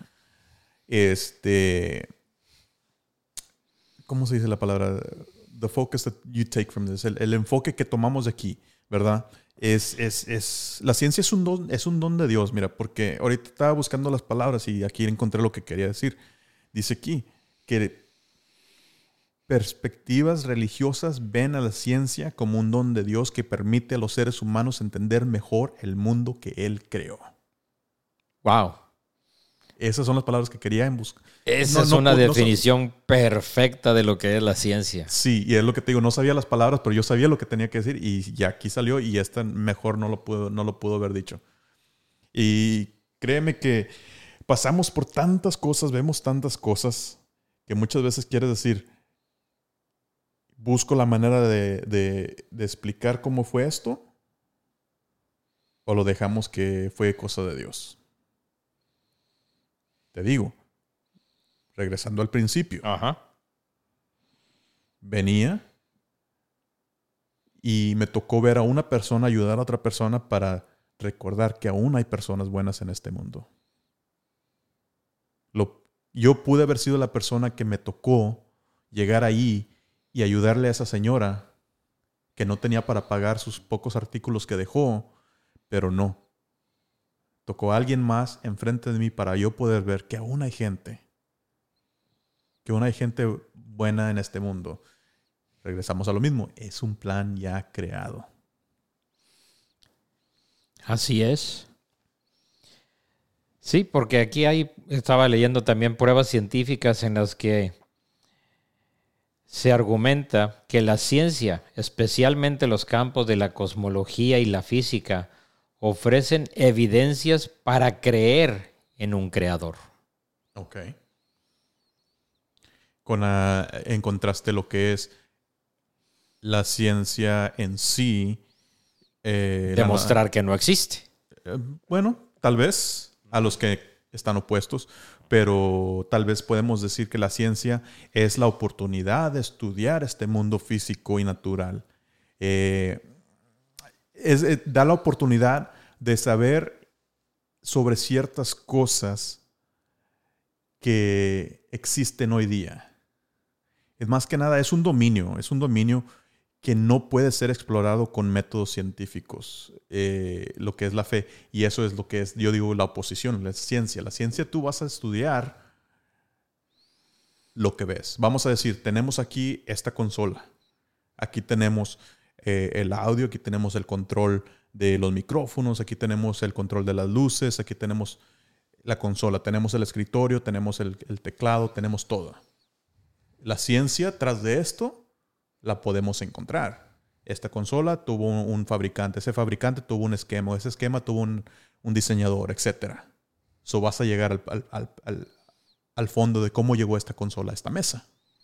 este, ¿cómo se dice la palabra? The focus that you take from this, el, el enfoque que tomamos de aquí, ¿verdad? Es, es, es, la ciencia es un, don, es un don de Dios, mira, porque ahorita estaba buscando las palabras y aquí encontré lo que quería decir. Dice aquí que perspectivas religiosas ven a la ciencia como un don de Dios que permite a los seres humanos entender mejor el mundo que Él creó. Wow. Esas son las palabras que quería buscar. Esa no, es no, una no, definición no, perfecta de lo que es la ciencia. Sí, y es lo que te digo, no sabía las palabras, pero yo sabía lo que tenía que decir y ya aquí salió y esta mejor no lo pudo, no lo pudo haber dicho. Y créeme que pasamos por tantas cosas, vemos tantas cosas que muchas veces quieres decir, busco la manera de, de, de explicar cómo fue esto o lo dejamos que fue cosa de Dios. Te digo, regresando al principio. Ajá. Venía Y me tocó ver a una persona ayudar a otra persona para recordar que aún hay personas buenas en este mundo. Lo, yo pude haber sido la persona que me tocó llegar ahí y ayudarle a esa señora que no tenía para pagar sus pocos artículos que dejó, pero no. Tocó a alguien más enfrente de mí para yo poder ver que aún hay gente, que aún hay gente buena en este mundo. Regresamos a lo mismo, es un plan ya creado. Así es. Sí, porque aquí hay, estaba leyendo también pruebas científicas en las que se argumenta que la ciencia, especialmente los campos de la cosmología y la física, ofrecen evidencias para creer en un creador. Ok. Con la, en contraste lo que es la ciencia en sí. Eh, Demostrar la, que no existe. Eh, bueno, tal vez a los que están opuestos, pero tal vez podemos decir que la ciencia es la oportunidad de estudiar este mundo físico y natural. Eh, es, eh, da la oportunidad de saber sobre ciertas cosas que existen hoy día. Es más que nada, es un dominio, es un dominio que no puede ser explorado con métodos científicos, eh, lo que es la fe. Y eso es lo que es, yo digo, la oposición, la ciencia. La ciencia tú vas a estudiar lo que ves. Vamos a decir, tenemos aquí esta consola. Aquí tenemos eh, el audio, aquí tenemos el control de los micrófonos, aquí tenemos el control de las luces, aquí tenemos la consola, tenemos el escritorio, tenemos el, el teclado, tenemos todo. La ciencia tras de esto la podemos encontrar. Esta consola tuvo un, un fabricante, ese fabricante tuvo un esquema, ese esquema tuvo un, un diseñador, etcétera. So vas a llegar al, al, al, al, al fondo de cómo llegó esta consola a esta mesa.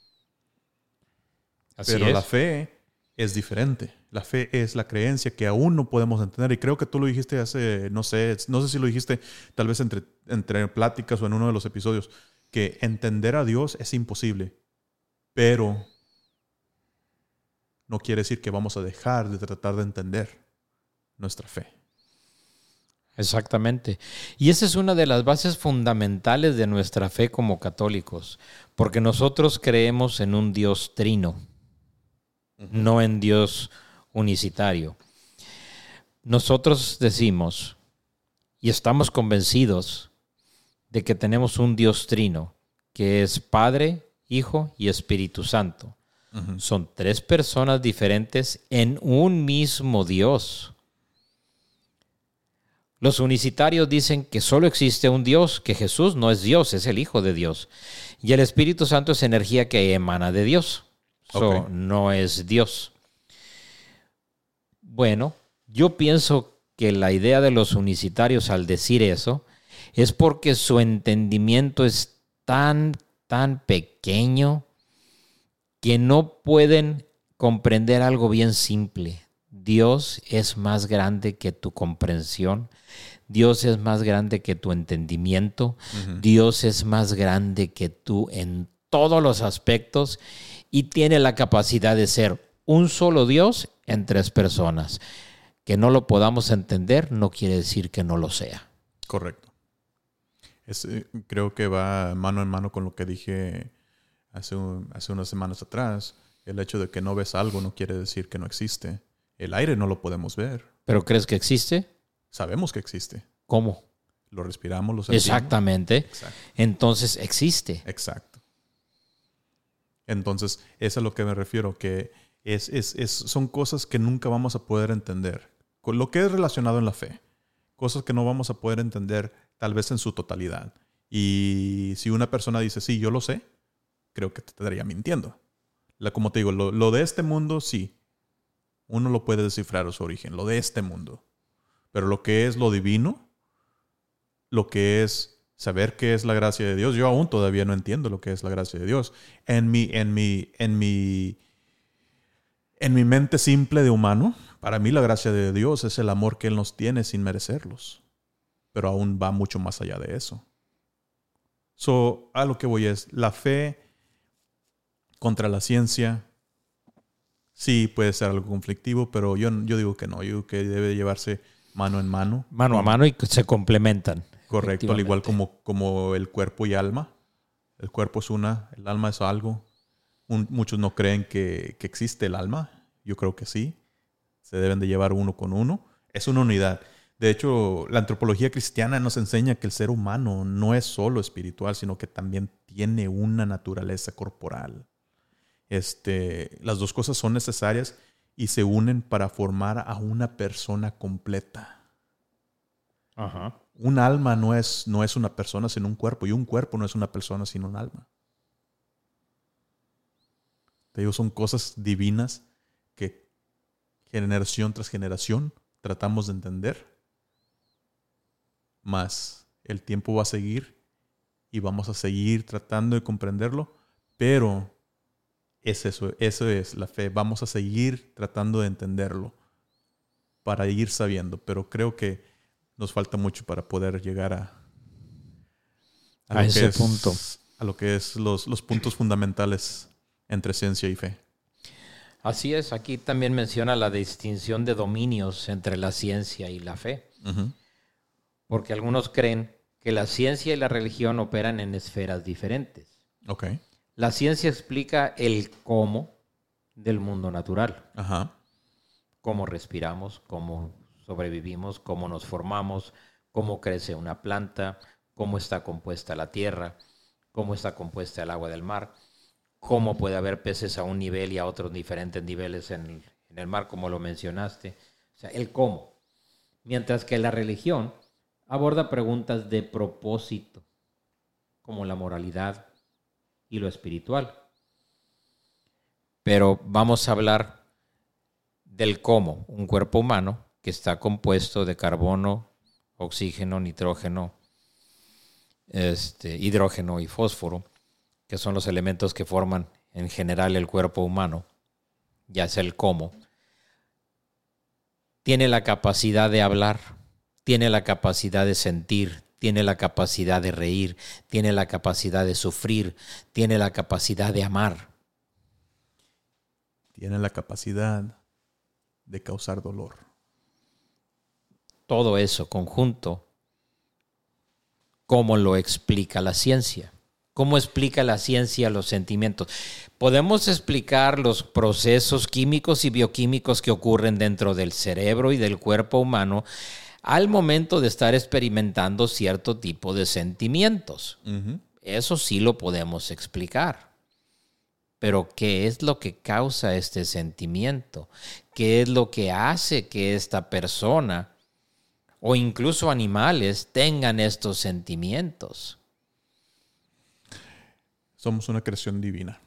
Así Pero es. la fe es diferente. La fe es la creencia que aún no podemos entender. Y creo que tú lo dijiste hace, no sé, no sé si lo dijiste tal vez entre, entre pláticas o en uno de los episodios, que entender a Dios es imposible. Pero no quiere decir que vamos a dejar de tratar de entender nuestra fe. Exactamente. Y esa es una de las bases fundamentales de nuestra fe como católicos, porque nosotros creemos en un Dios trino, uh-huh. no en Dios unicitario. Nosotros decimos y estamos convencidos de que tenemos un Dios trino, que es Padre, Hijo y Espíritu Santo. Uh-huh. Son tres personas diferentes en un mismo Dios. Los unicitarios dicen que solo existe un Dios, que Jesús no es Dios, es el Hijo de Dios. Y el Espíritu Santo es energía que emana de Dios. So, okay. No es Dios. Bueno, yo pienso que la idea de los unicitarios al decir eso es porque su entendimiento es tan, tan pequeño que no pueden comprender algo bien simple. Dios es más grande que tu comprensión. Dios es más grande que tu entendimiento. Uh-huh. Dios es más grande que tú en todos los aspectos y tiene la capacidad de ser un solo Dios en tres personas. Que no lo podamos entender no quiere decir que no lo sea. Correcto. Es, creo que va mano en mano con lo que dije hace, un, hace unas semanas atrás. El hecho de que no ves algo no quiere decir que no existe. El aire no lo podemos ver. ¿Pero crees que existe? Sabemos que existe. ¿Cómo? Lo respiramos, lo sentimos. Exactamente. Exacto. Entonces existe. Exacto. Entonces, eso es a lo que me refiero, que es, es, es, son cosas que nunca vamos a poder entender. Con lo que es relacionado en la fe. Cosas que no vamos a poder entender tal vez en su totalidad. Y si una persona dice, sí, yo lo sé, creo que te estaría mintiendo. La, como te digo, lo, lo de este mundo, sí. Uno lo puede descifrar a su origen, lo de este mundo. Pero lo que es lo divino, lo que es saber qué es la gracia de Dios, yo aún todavía no entiendo lo que es la gracia de Dios. En mi, en mi, en mi, en mi mente simple de humano, para mí la gracia de Dios es el amor que Él nos tiene sin merecerlos. Pero aún va mucho más allá de eso. So, a lo que voy es, la fe contra la ciencia sí puede ser algo conflictivo, pero yo, yo digo que no. Yo digo que debe llevarse mano en mano. Mano a mano y se complementan. Correcto, al igual como, como el cuerpo y alma. El cuerpo es una, el alma es algo. Un, muchos no creen que, que existe el alma. Yo creo que sí. Se deben de llevar uno con uno. Es una unidad. De hecho, la antropología cristiana nos enseña que el ser humano no es solo espiritual, sino que también tiene una naturaleza corporal. Este, las dos cosas son necesarias y se unen para formar a una persona completa. Ajá. Un alma no es, no es una persona sin un cuerpo, y un cuerpo no es una persona sin un alma. Te digo, son cosas divinas que generación tras generación tratamos de entender. Más el tiempo va a seguir y vamos a seguir tratando de comprenderlo, pero es eso, eso es la fe. Vamos a seguir tratando de entenderlo para ir sabiendo, pero creo que nos falta mucho para poder llegar a, a, a ese es, punto. A lo que es los, los puntos fundamentales entre ciencia y fe. Así es, aquí también menciona la distinción de dominios entre la ciencia y la fe. Uh-huh. Porque algunos creen que la ciencia y la religión operan en esferas diferentes. Okay. La ciencia explica el cómo del mundo natural. Ajá. Cómo respiramos, cómo sobrevivimos, cómo nos formamos, cómo crece una planta, cómo está compuesta la tierra, cómo está compuesta el agua del mar, cómo puede haber peces a un nivel y a otros diferentes niveles en el, en el mar, como lo mencionaste. O sea, el cómo. Mientras que la religión aborda preguntas de propósito, como la moralidad y lo espiritual. Pero vamos a hablar del cómo. Un cuerpo humano que está compuesto de carbono, oxígeno, nitrógeno, este, hidrógeno y fósforo, que son los elementos que forman en general el cuerpo humano, ya es el cómo, tiene la capacidad de hablar, tiene la capacidad de sentir, tiene la capacidad de reír, tiene la capacidad de sufrir, tiene la capacidad de amar. Tiene la capacidad de causar dolor. Todo eso conjunto, ¿cómo lo explica la ciencia? ¿Cómo explica la ciencia los sentimientos? Podemos explicar los procesos químicos y bioquímicos que ocurren dentro del cerebro y del cuerpo humano al momento de estar experimentando cierto tipo de sentimientos. Uh-huh. Eso sí lo podemos explicar. Pero ¿qué es lo que causa este sentimiento? ¿Qué es lo que hace que esta persona o incluso animales tengan estos sentimientos? Somos una creación divina.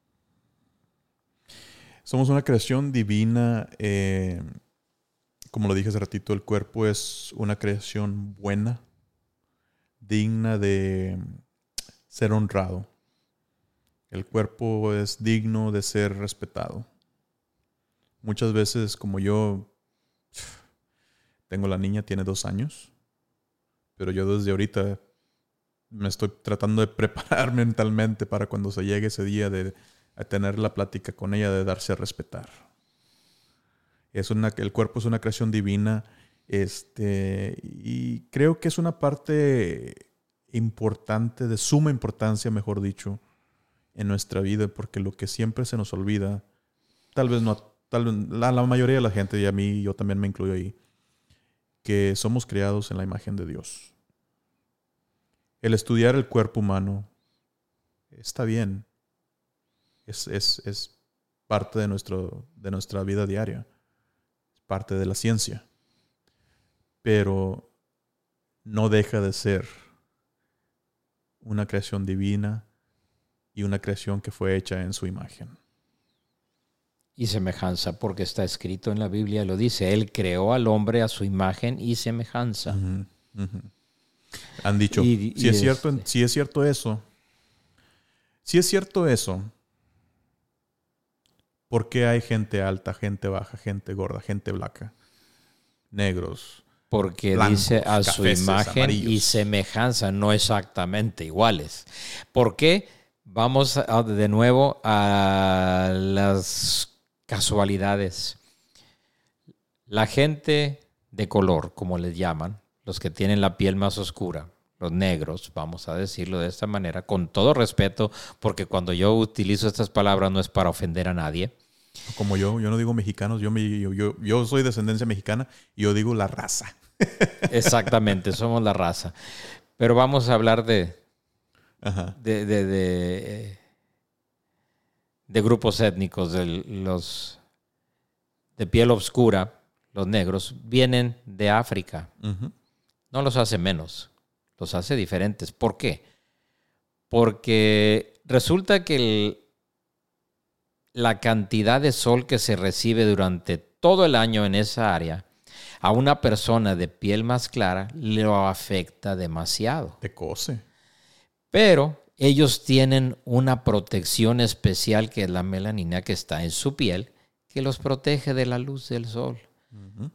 Somos una creación divina. Eh, como lo dije hace ratito, el cuerpo es una creación buena, digna de ser honrado. El cuerpo es digno de ser respetado. Muchas veces, como yo, tengo la niña, tiene dos años, pero yo desde ahorita me estoy tratando de preparar mentalmente para cuando se llegue ese día de a tener la plática con ella, de darse a respetar. Es una, el cuerpo es una creación divina, este, y creo que es una parte importante, de suma importancia, mejor dicho, en nuestra vida, porque lo que siempre se nos olvida, tal vez no, tal vez la, la mayoría de la gente, y a mí, yo también me incluyo ahí, que somos creados en la imagen de Dios. El estudiar el cuerpo humano está bien. Es, es, es parte de, nuestro, de nuestra vida diaria. Es parte de la ciencia. Pero no deja de ser una creación divina y una creación que fue hecha en su imagen. Y semejanza, porque está escrito en la Biblia, lo dice, Él creó al hombre a su imagen y semejanza. Uh-huh, uh-huh. Han dicho, y, si, y es este... cierto, si es cierto eso, si es cierto eso, ¿por qué hay gente alta, gente baja, gente gorda, gente blanca, negros? Porque blancos, dice a su cafeses, imagen amarillos. Y semejanza, no exactamente iguales. ¿Por qué? Vamos a, de nuevo a las casualidades. La gente de color, como les llaman, los que tienen la piel más oscura, los negros, vamos a decirlo de esta manera, con todo respeto, porque cuando yo utilizo estas palabras no es para ofender a nadie. Como yo, yo no digo mexicanos, yo, me, yo, yo, yo soy descendencia mexicana y yo digo la raza. Exactamente, somos la raza. Pero vamos a hablar de, Ajá. de, de, de, de grupos étnicos, de los de piel oscura, los negros, vienen de África. Uh-huh. No los hace menos, los hace diferentes. ¿Por qué? Porque resulta que el, la cantidad de sol que se recibe durante todo el año en esa área, a una persona de piel más clara lo afecta demasiado. Te cose. Pero ellos tienen una protección especial, que es la melanina que está en su piel, que los protege de la luz del sol. Uh-huh.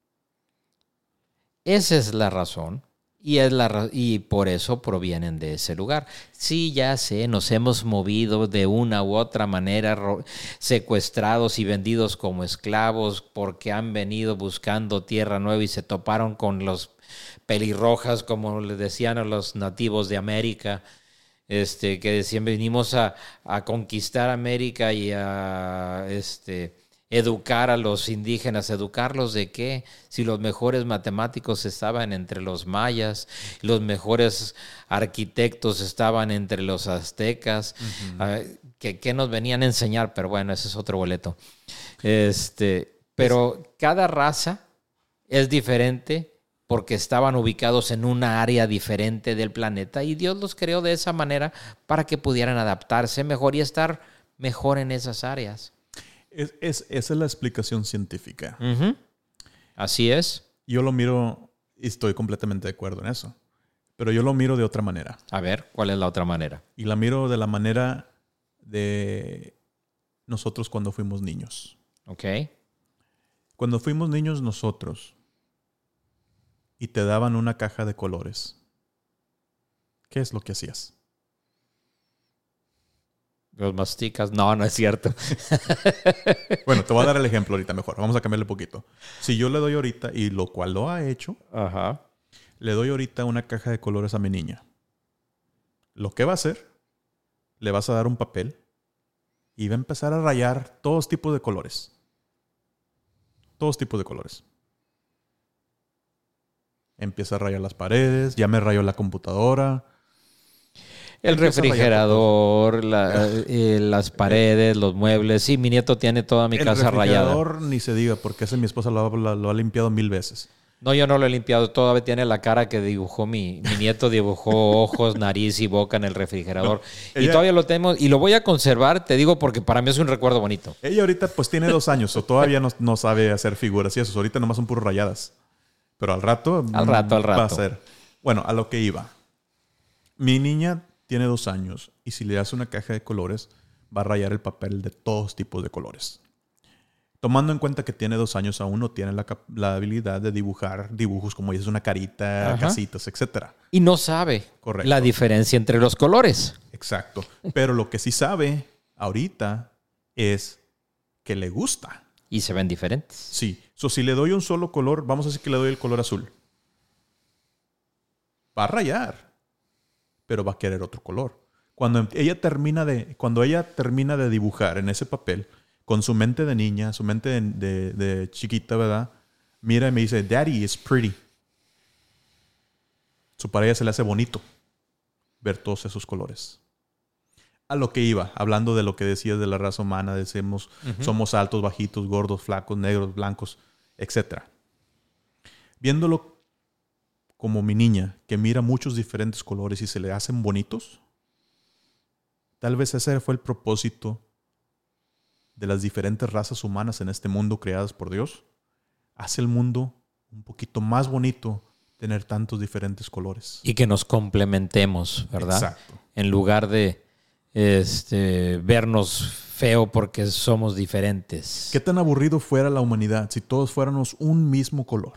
Esa es la razón. Y, es la, y por eso provienen de ese lugar. Sí, ya sé, nos hemos movido de una u otra manera, ro- secuestrados y vendidos como esclavos, porque han venido buscando tierra nueva y se toparon con los pelirrojas, como les decían a los nativos de América, este, que decían, venimos a, a conquistar América y a... este educar a los indígenas. ¿Educarlos de qué? Si los mejores matemáticos estaban entre los mayas, los mejores arquitectos estaban entre los aztecas, uh-huh. uh, ¿qué, ¿qué nos venían a enseñar? Pero bueno, ese es otro boleto. Este, pero cada raza es diferente porque estaban ubicados en una área diferente del planeta y Dios los creó de esa manera para que pudieran adaptarse mejor y estar mejor en esas áreas. Es, es, esa es la explicación científica. Uh-huh. Así es. Yo lo miro y estoy completamente de acuerdo en eso. Pero yo lo miro de otra manera. A ver, ¿cuál es la otra manera? Y la miro de la manera de nosotros cuando fuimos niños. Ok. Cuando fuimos niños nosotros y te daban una caja de colores, ¿qué es lo que hacías? Los masticas. No, no es cierto. Bueno, te voy a dar el ejemplo ahorita mejor. Vamos a cambiarle un poquito. Si yo le doy ahorita, y lo cual lo ha hecho, Ajá. le doy ahorita una caja de colores a mi niña. Lo que va a hacer, le vas a dar un papel y va a empezar a rayar todos tipos de colores. Todos tipos de colores. Empieza a rayar las paredes, ya me rayó la computadora. El refrigerador, la, eh, las paredes, los muebles. Sí, mi nieto tiene toda mi el casa rayada. El refrigerador ni se diga, porque ese mi esposa lo, lo, lo ha limpiado mil veces. No, yo no lo he limpiado. Todavía tiene la cara que dibujó mi, mi nieto. Dibujó ojos, nariz y boca en el refrigerador. No, ella, y todavía lo tenemos. Y lo voy a conservar, te digo, porque para mí es un recuerdo bonito. Ella ahorita pues tiene dos años o todavía no, no sabe hacer figuras y eso. Ahorita nomás son puros rayadas. Pero al rato... Al rato, al rato. Va a ser. Bueno, a lo que iba. Mi niña tiene dos años y si le das una caja de colores, va a rayar el papel de todos tipos de colores. Tomando en cuenta que tiene dos años, aún no tiene la, la habilidad de dibujar dibujos como dices, una carita, Ajá. casitas, etcétera. Y no sabe Correcto. la diferencia entre los colores. Exacto. Pero lo que sí sabe ahorita es que le gusta. Y se ven diferentes. Sí. So, si le doy un solo color, vamos a decir que le doy el color azul. Va a rayar. Pero va a querer otro color. Cuando ella termina de, cuando ella termina de dibujar en ese papel, con su mente de niña, su mente de, de, de chiquita, ¿verdad? Mira y me dice, Daddy is pretty. Su para ella se le hace bonito ver todos esos colores. A lo que iba, hablando de lo que decías de la raza humana, decimos, uh-huh. somos altos, bajitos, gordos, flacos, negros, blancos, etcétera. Viéndolo como mi niña, que mira muchos diferentes colores y se le hacen bonitos, tal vez ese fue el propósito de las diferentes razas humanas en este mundo creadas por Dios. Hace el mundo un poquito más bonito tener tantos diferentes colores. Y que nos complementemos, ¿verdad? Exacto. En lugar de este, vernos feo porque somos diferentes. ¿Qué tan aburrido fuera la humanidad si todos fuéramos un mismo color?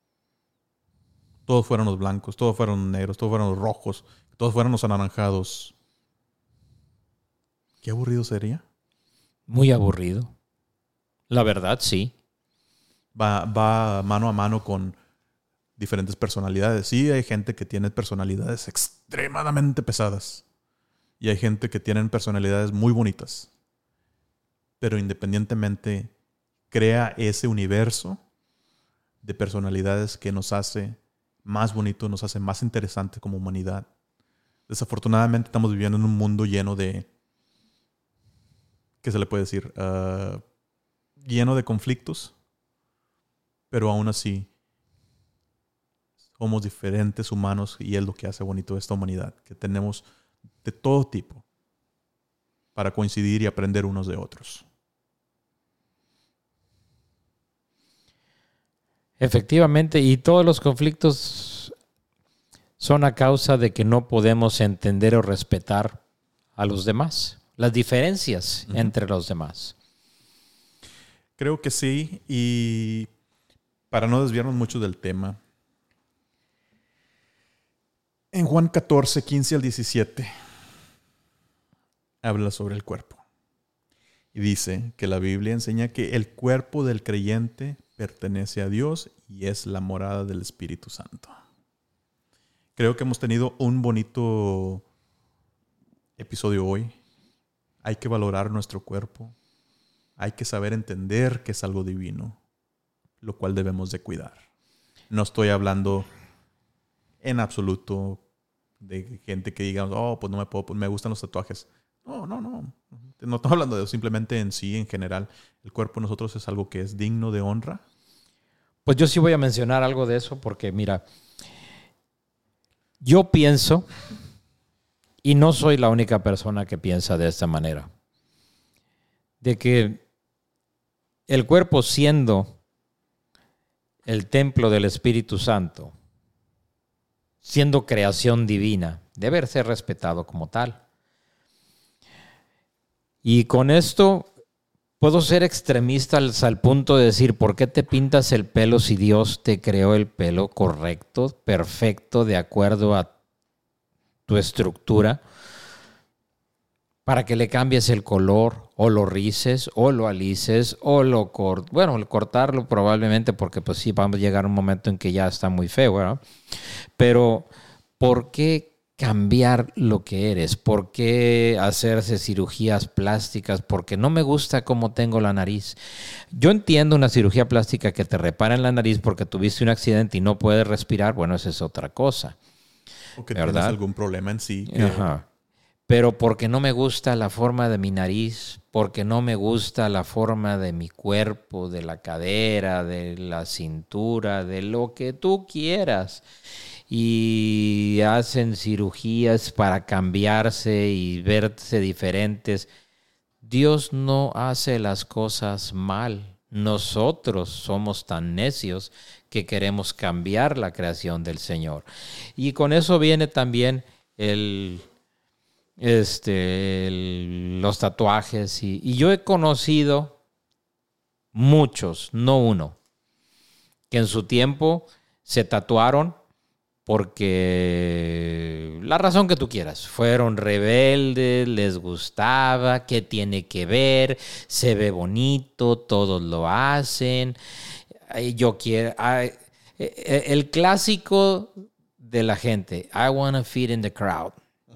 Todos fuéramos blancos, todos fuéramos negros, todos fuéramos rojos, todos fuéramos anaranjados. ¿Qué aburrido sería? Muy aburrido. La verdad, sí. Va, va mano a mano con diferentes personalidades. Sí, hay gente que tiene personalidades extremadamente pesadas. Y hay gente que tiene personalidades muy bonitas. Pero independientemente, crea ese universo de personalidades que nos hace más bonito, nos hace más interesante como humanidad. Desafortunadamente estamos viviendo en un mundo lleno de... ¿Qué se le puede decir? Uh, lleno de conflictos. Pero aún así, somos diferentes humanos y es lo que hace bonito esta humanidad. Que tenemos de todo tipo para coincidir y aprender unos de otros. Efectivamente, y todos los conflictos son a causa de que no podemos entender o respetar a los demás, las diferencias uh-huh. entre los demás. Creo que sí, y para no desviarnos mucho del tema, en Juan catorce, quince al diecisiete, habla sobre el cuerpo. Y dice que la Biblia enseña que el cuerpo del creyente pertenece a Dios y es la morada del Espíritu Santo. Creo que hemos tenido un bonito episodio hoy. Hay que valorar nuestro cuerpo. Hay que saber entender que es algo divino, lo cual debemos de cuidar. No estoy hablando en absoluto de gente que diga, oh, pues no me puedo, pues me gustan los tatuajes. No, no, no. No estoy hablando de eso, simplemente en sí, en general. El cuerpo de nosotros es algo que es digno de honra. Pues yo sí voy a mencionar algo de eso porque, mira, yo pienso, y no soy la única persona que piensa de esta manera, de que el cuerpo, siendo el templo del Espíritu Santo, siendo creación divina, debe ser respetado como tal. Y con esto puedo ser extremista al, al punto de decir, ¿por qué te pintas el pelo si Dios te creó el pelo correcto, perfecto, de acuerdo a tu estructura? Para que le cambies el color, o lo rices, o lo alices, o lo cortes. Bueno, el cortarlo probablemente porque pues sí, vamos a llegar a un momento en que ya está muy feo, ¿verdad? Pero, ¿por qué cambiar lo que eres? ¿Por qué hacerse cirugías plásticas? Porque no me gusta cómo tengo la nariz. Yo entiendo una cirugía plástica que te repara en la nariz porque tuviste un accidente y no puedes respirar. Bueno, esa es otra cosa. O que tienes algún problema en sí. Que... Ajá. Pero porque no me gusta la forma de mi nariz, porque no me gusta la forma de mi cuerpo, de la cadera, de la cintura, de lo que tú quieras. Y hacen cirugías para cambiarse y verse diferentes. Dios no hace las cosas mal. Nosotros somos tan necios que queremos cambiar la creación del Señor. Y con eso viene también el... Este, el, los tatuajes y, y yo he conocido muchos, no uno, que en su tiempo se tatuaron porque la razón que tú quieras, fueron rebeldes, les gustaba, ¿qué tiene que ver? Se ve bonito, todos lo hacen, yo quiero, I, el clásico de la gente, I wanna fit in the crowd.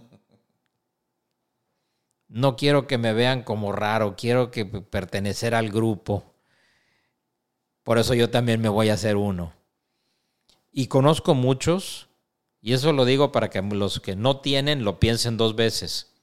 No quiero que me vean como raro, quiero que pertenecer al grupo. Por eso yo también me voy a hacer uno. Y conozco muchos, y eso lo digo para que los que no tienen lo piensen dos veces.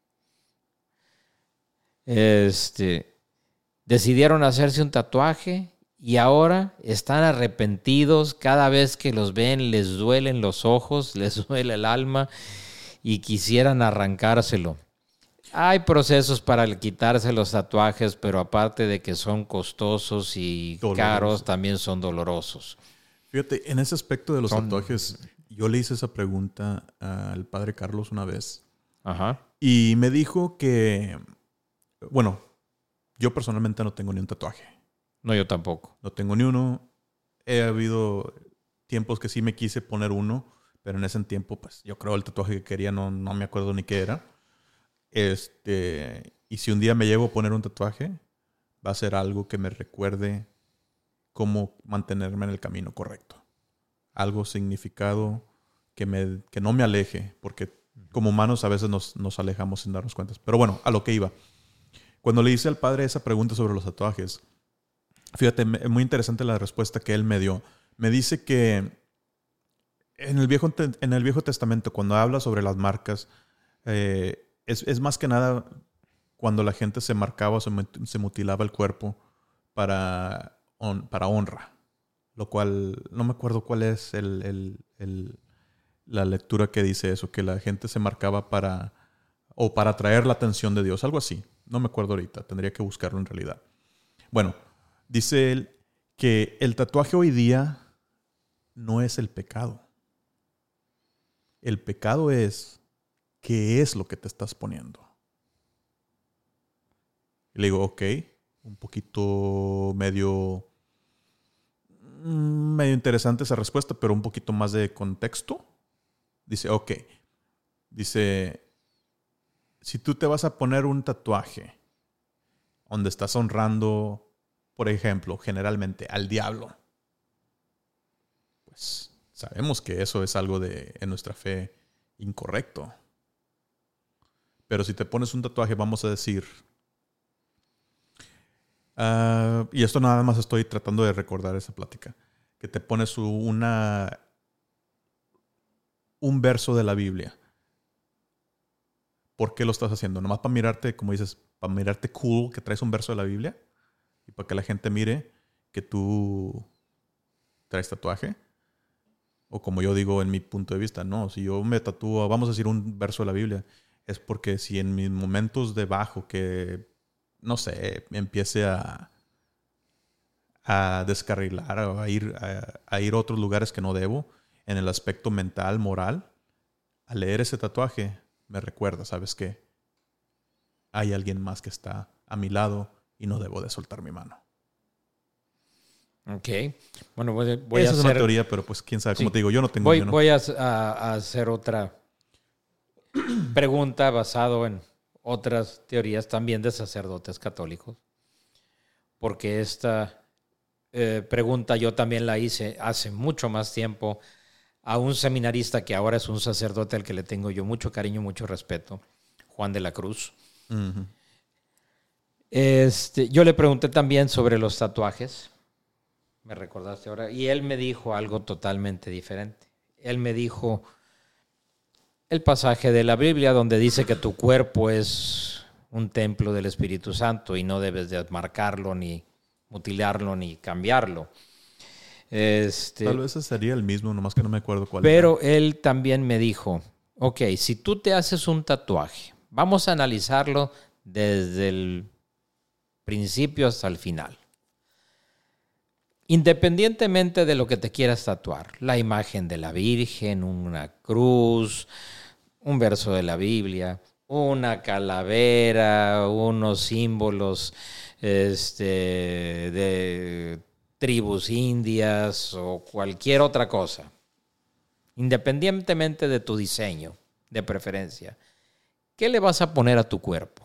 Este, decidieron hacerse un tatuaje y ahora están arrepentidos. Cada vez que los ven les duelen los ojos, les duele el alma y quisieran arrancárselo. Hay procesos para quitarse los tatuajes, pero aparte de que son costosos y dolorosos, caros, también son dolorosos. Fíjate, en ese aspecto de los son... tatuajes, yo le hice esa pregunta al padre Carlos una vez. Ajá. Y me dijo que, bueno, yo personalmente no tengo ni un tatuaje. No, yo tampoco. No tengo ni uno. He habido tiempos que sí me quise poner uno, pero en ese tiempo, pues, yo creo el tatuaje que quería no, no me acuerdo ni qué era. Este, y si un día me llego a poner un tatuaje, va a ser algo que me recuerde cómo mantenerme en el camino correcto. Algo significado que, me, que no me aleje, porque como humanos a veces nos, nos alejamos sin darnos cuenta. Pero bueno, a lo que iba. Cuando le hice al padre esa pregunta sobre los tatuajes, fíjate, es muy interesante la respuesta que él me dio. Me dice que en el Viejo, en el Viejo Testamento, cuando habla sobre las marcas, eh, es, es más que nada cuando la gente se marcaba o se, se mutilaba el cuerpo para, on, para honra. Lo cual, no me acuerdo cuál es el, el, el, la lectura que dice eso, que la gente se marcaba para, o para atraer la atención de Dios, algo así. No me acuerdo ahorita, tendría que buscarlo en realidad. Bueno, dice él que el tatuaje hoy día no es el pecado. El pecado es qué es lo que te estás poniendo. Y le digo, ok, un poquito medio, medio interesante esa respuesta, pero un poquito más de contexto. Dice, ok, dice, si tú te vas a poner un tatuaje donde estás honrando, por ejemplo, generalmente al diablo, pues sabemos que eso es algo de, en nuestra fe incorrecto. Pero si te pones un tatuaje, vamos a decir, uh, y esto nada más estoy tratando de recordar esa plática, que te pones una, un verso de la Biblia. ¿Por qué lo estás haciendo? ¿Nomás para mirarte, como dices, para mirarte cool, que traes un verso de la Biblia? ¿Y para que la gente mire que tú traes tatuaje? O como yo digo en mi punto de vista, no, si yo me tatúo, vamos a decir un verso de la Biblia, es porque si en mis momentos de bajo que, no sé, empiece a, a descarrilar o a ir a, a ir a otros lugares que no debo, en el aspecto mental, moral, al leer ese tatuaje, me recuerda, ¿sabes qué? Hay alguien más que está a mi lado y no debo de soltar mi mano. Ok. Bueno, voy, voy Esa a es hacer... una teoría, pero pues quién sabe. Sí. Como te digo, yo no tengo... Voy, yo no... voy a, a, a hacer otra pregunta basado en otras teorías también de sacerdotes católicos. Porque esta eh, pregunta yo también la hice hace mucho más tiempo a un seminarista que ahora es un sacerdote al que le tengo yo mucho cariño, mucho respeto, Juan de la Cruz. Uh-huh. Este, yo le pregunté también sobre los tatuajes, me recordaste ahora, y él me dijo algo totalmente diferente. Él me dijo el pasaje de la Biblia donde dice que tu cuerpo es un templo del Espíritu Santo y no debes de marcarlo, ni mutilarlo, ni cambiarlo. Este, Tal vez ese sería el mismo, nomás que no me acuerdo cuál pero era. él también me dijo, ok, si tú te haces un tatuaje, vamos a analizarlo desde el principio hasta el final. Independientemente de lo que te quieras tatuar, la imagen de la Virgen, una cruz, un verso de la Biblia, una calavera, unos símbolos este, de tribus indias o cualquier otra cosa, independientemente de tu diseño, de preferencia, ¿qué le vas a poner a tu cuerpo?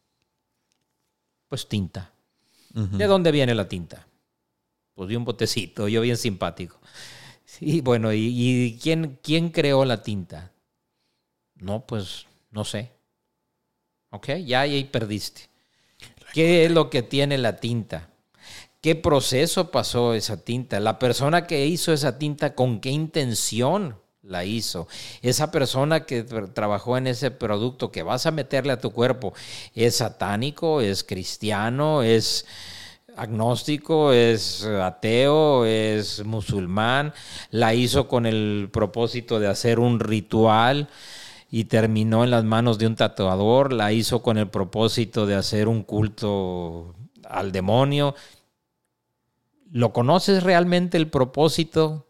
Pues tinta. Uh-huh. ¿De dónde viene la tinta? Pues de un botecito, yo bien simpático. Sí, bueno, ¿y, y quién, quién creó la tinta? No, pues no sé. Ok, ya ahí perdiste. ¿Qué es lo que tiene la tinta? ¿Qué proceso pasó esa tinta? La persona que hizo esa tinta, ¿con qué intención la hizo? Esa persona que tra- trabajó en ese producto que vas a meterle a tu cuerpo, ¿es satánico? ¿Es cristiano? ¿Es agnóstico? ¿Es ateo? ¿Es musulmán? ¿La hizo con el propósito de hacer un ritual y terminó en las manos de un tatuador? ¿La hizo con el propósito de hacer un culto al demonio? ¿Lo conoces realmente el propósito,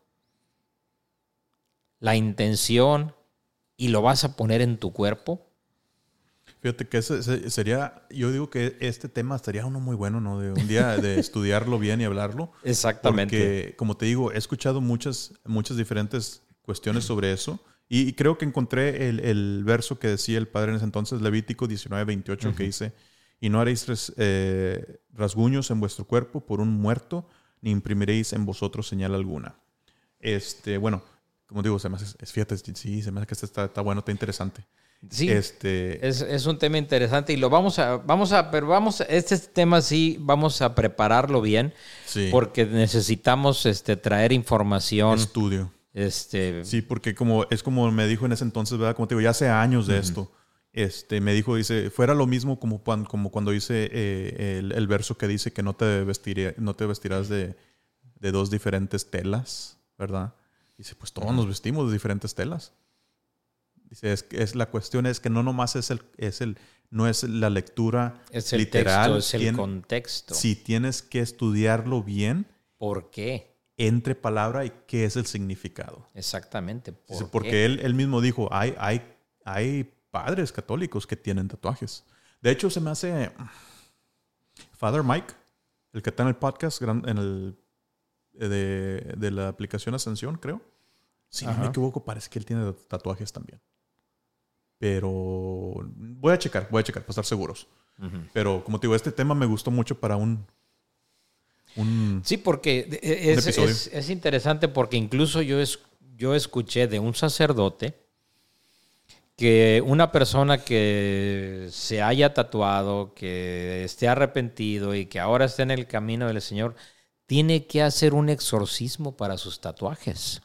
la intención y lo vas a poner en tu cuerpo? Fíjate que ese, ese sería, yo digo que este tema estaría uno muy bueno, ¿no? De un día de estudiarlo bien y hablarlo. Exactamente. Porque, como te digo, he escuchado muchas, muchas diferentes cuestiones sobre eso. Y, y creo que encontré el, el verso que decía el padre en ese entonces, Levítico diecinueve veintiocho, uh-huh. que dice Y no haréis res, eh, rasguños en vuestro cuerpo por un muerto, ni imprimiréis en vosotros señal alguna. Este, bueno, como digo, se me hace, es, fíjate, sí, se me hace que este está, está bueno, está interesante. Sí, este, es, es un tema interesante y lo vamos a, vamos a, pero vamos, este tema sí vamos a prepararlo bien, sí, porque necesitamos este, traer información. Estudio. Este, sí, porque como es como me dijo en ese entonces, ¿verdad? Como te digo, ya hace años de uh-huh. esto. Este, me dijo, dice, fuera lo mismo como cuando, como cuando dice eh, el, el verso que dice que no te, vestiré, no te vestirás de, de dos diferentes telas, ¿verdad? Dice, pues todos uh-huh. nos vestimos de diferentes telas. Dice, es, es la cuestión es que no nomás es el, es el no es la lectura es el literal. Texto, es el Tien, contexto. Sí, tienes que estudiarlo bien. ¿Por qué? Entre palabra y qué es el significado. Exactamente. ¿Por Dice, porque qué? Él, él mismo dijo, hay, hay, hay padres católicos que tienen tatuajes. De hecho, se me hace Father Mike, el que está en el podcast, en el, de, de la aplicación Ascensión, creo. Si Ajá. no me equivoco, parece que él tiene tatuajes también. Pero voy a checar, voy a checar para estar seguros. Uh-huh. Pero como te digo, este tema me gustó mucho para un... un sí, porque es, es, es interesante porque incluso yo, es, yo escuché de un sacerdote que una persona que se haya tatuado, que esté arrepentido y que ahora esté en el camino del Señor, tiene que hacer un exorcismo para sus tatuajes.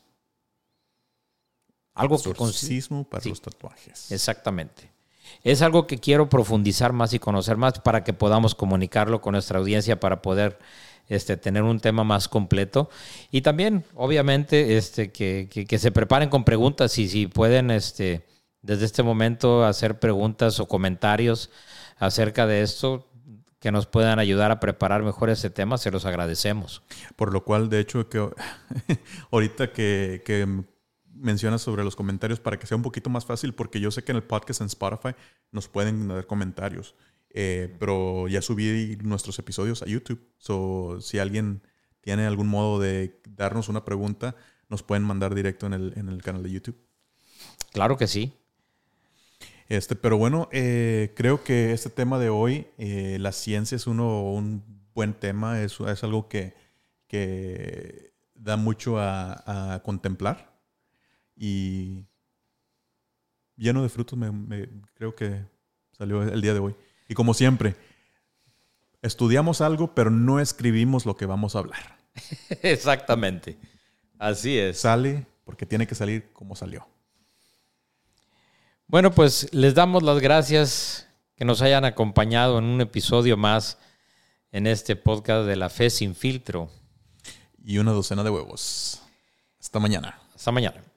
Algo exorcismo que para sí, los tatuajes. Exactamente. Es algo que quiero profundizar más y conocer más para que podamos comunicarlo con nuestra audiencia para poder este, tener un tema más completo. Y también, obviamente, este, que, que, que se preparen con preguntas y si pueden este, desde este momento hacer preguntas o comentarios acerca de esto que nos puedan ayudar a preparar mejor este tema, se los agradecemos. Por lo cual, de hecho, que ahorita que... que mencionas sobre los comentarios para que sea un poquito más fácil, porque yo sé que en el podcast en Spotify nos pueden dar comentarios, eh, pero ya subí nuestros episodios a YouTube. So, si alguien tiene algún modo de darnos una pregunta, nos pueden mandar directo en el, en el canal de YouTube. Claro que sí. Este, pero bueno, eh, creo que este tema de hoy, eh, la ciencia es uno, un buen tema, es, es algo que, que da mucho a, a contemplar. Y lleno de frutos me, me, creo que salió el día de hoy. Y como siempre, estudiamos algo, pero no escribimos lo que vamos a hablar. Exactamente. Así es. Sale porque tiene que salir como salió. Bueno, pues les damos las gracias que nos hayan acompañado en un episodio más en este podcast de La Fe Sin Filtro. Y una docena de huevos. Hasta mañana. Hasta mañana.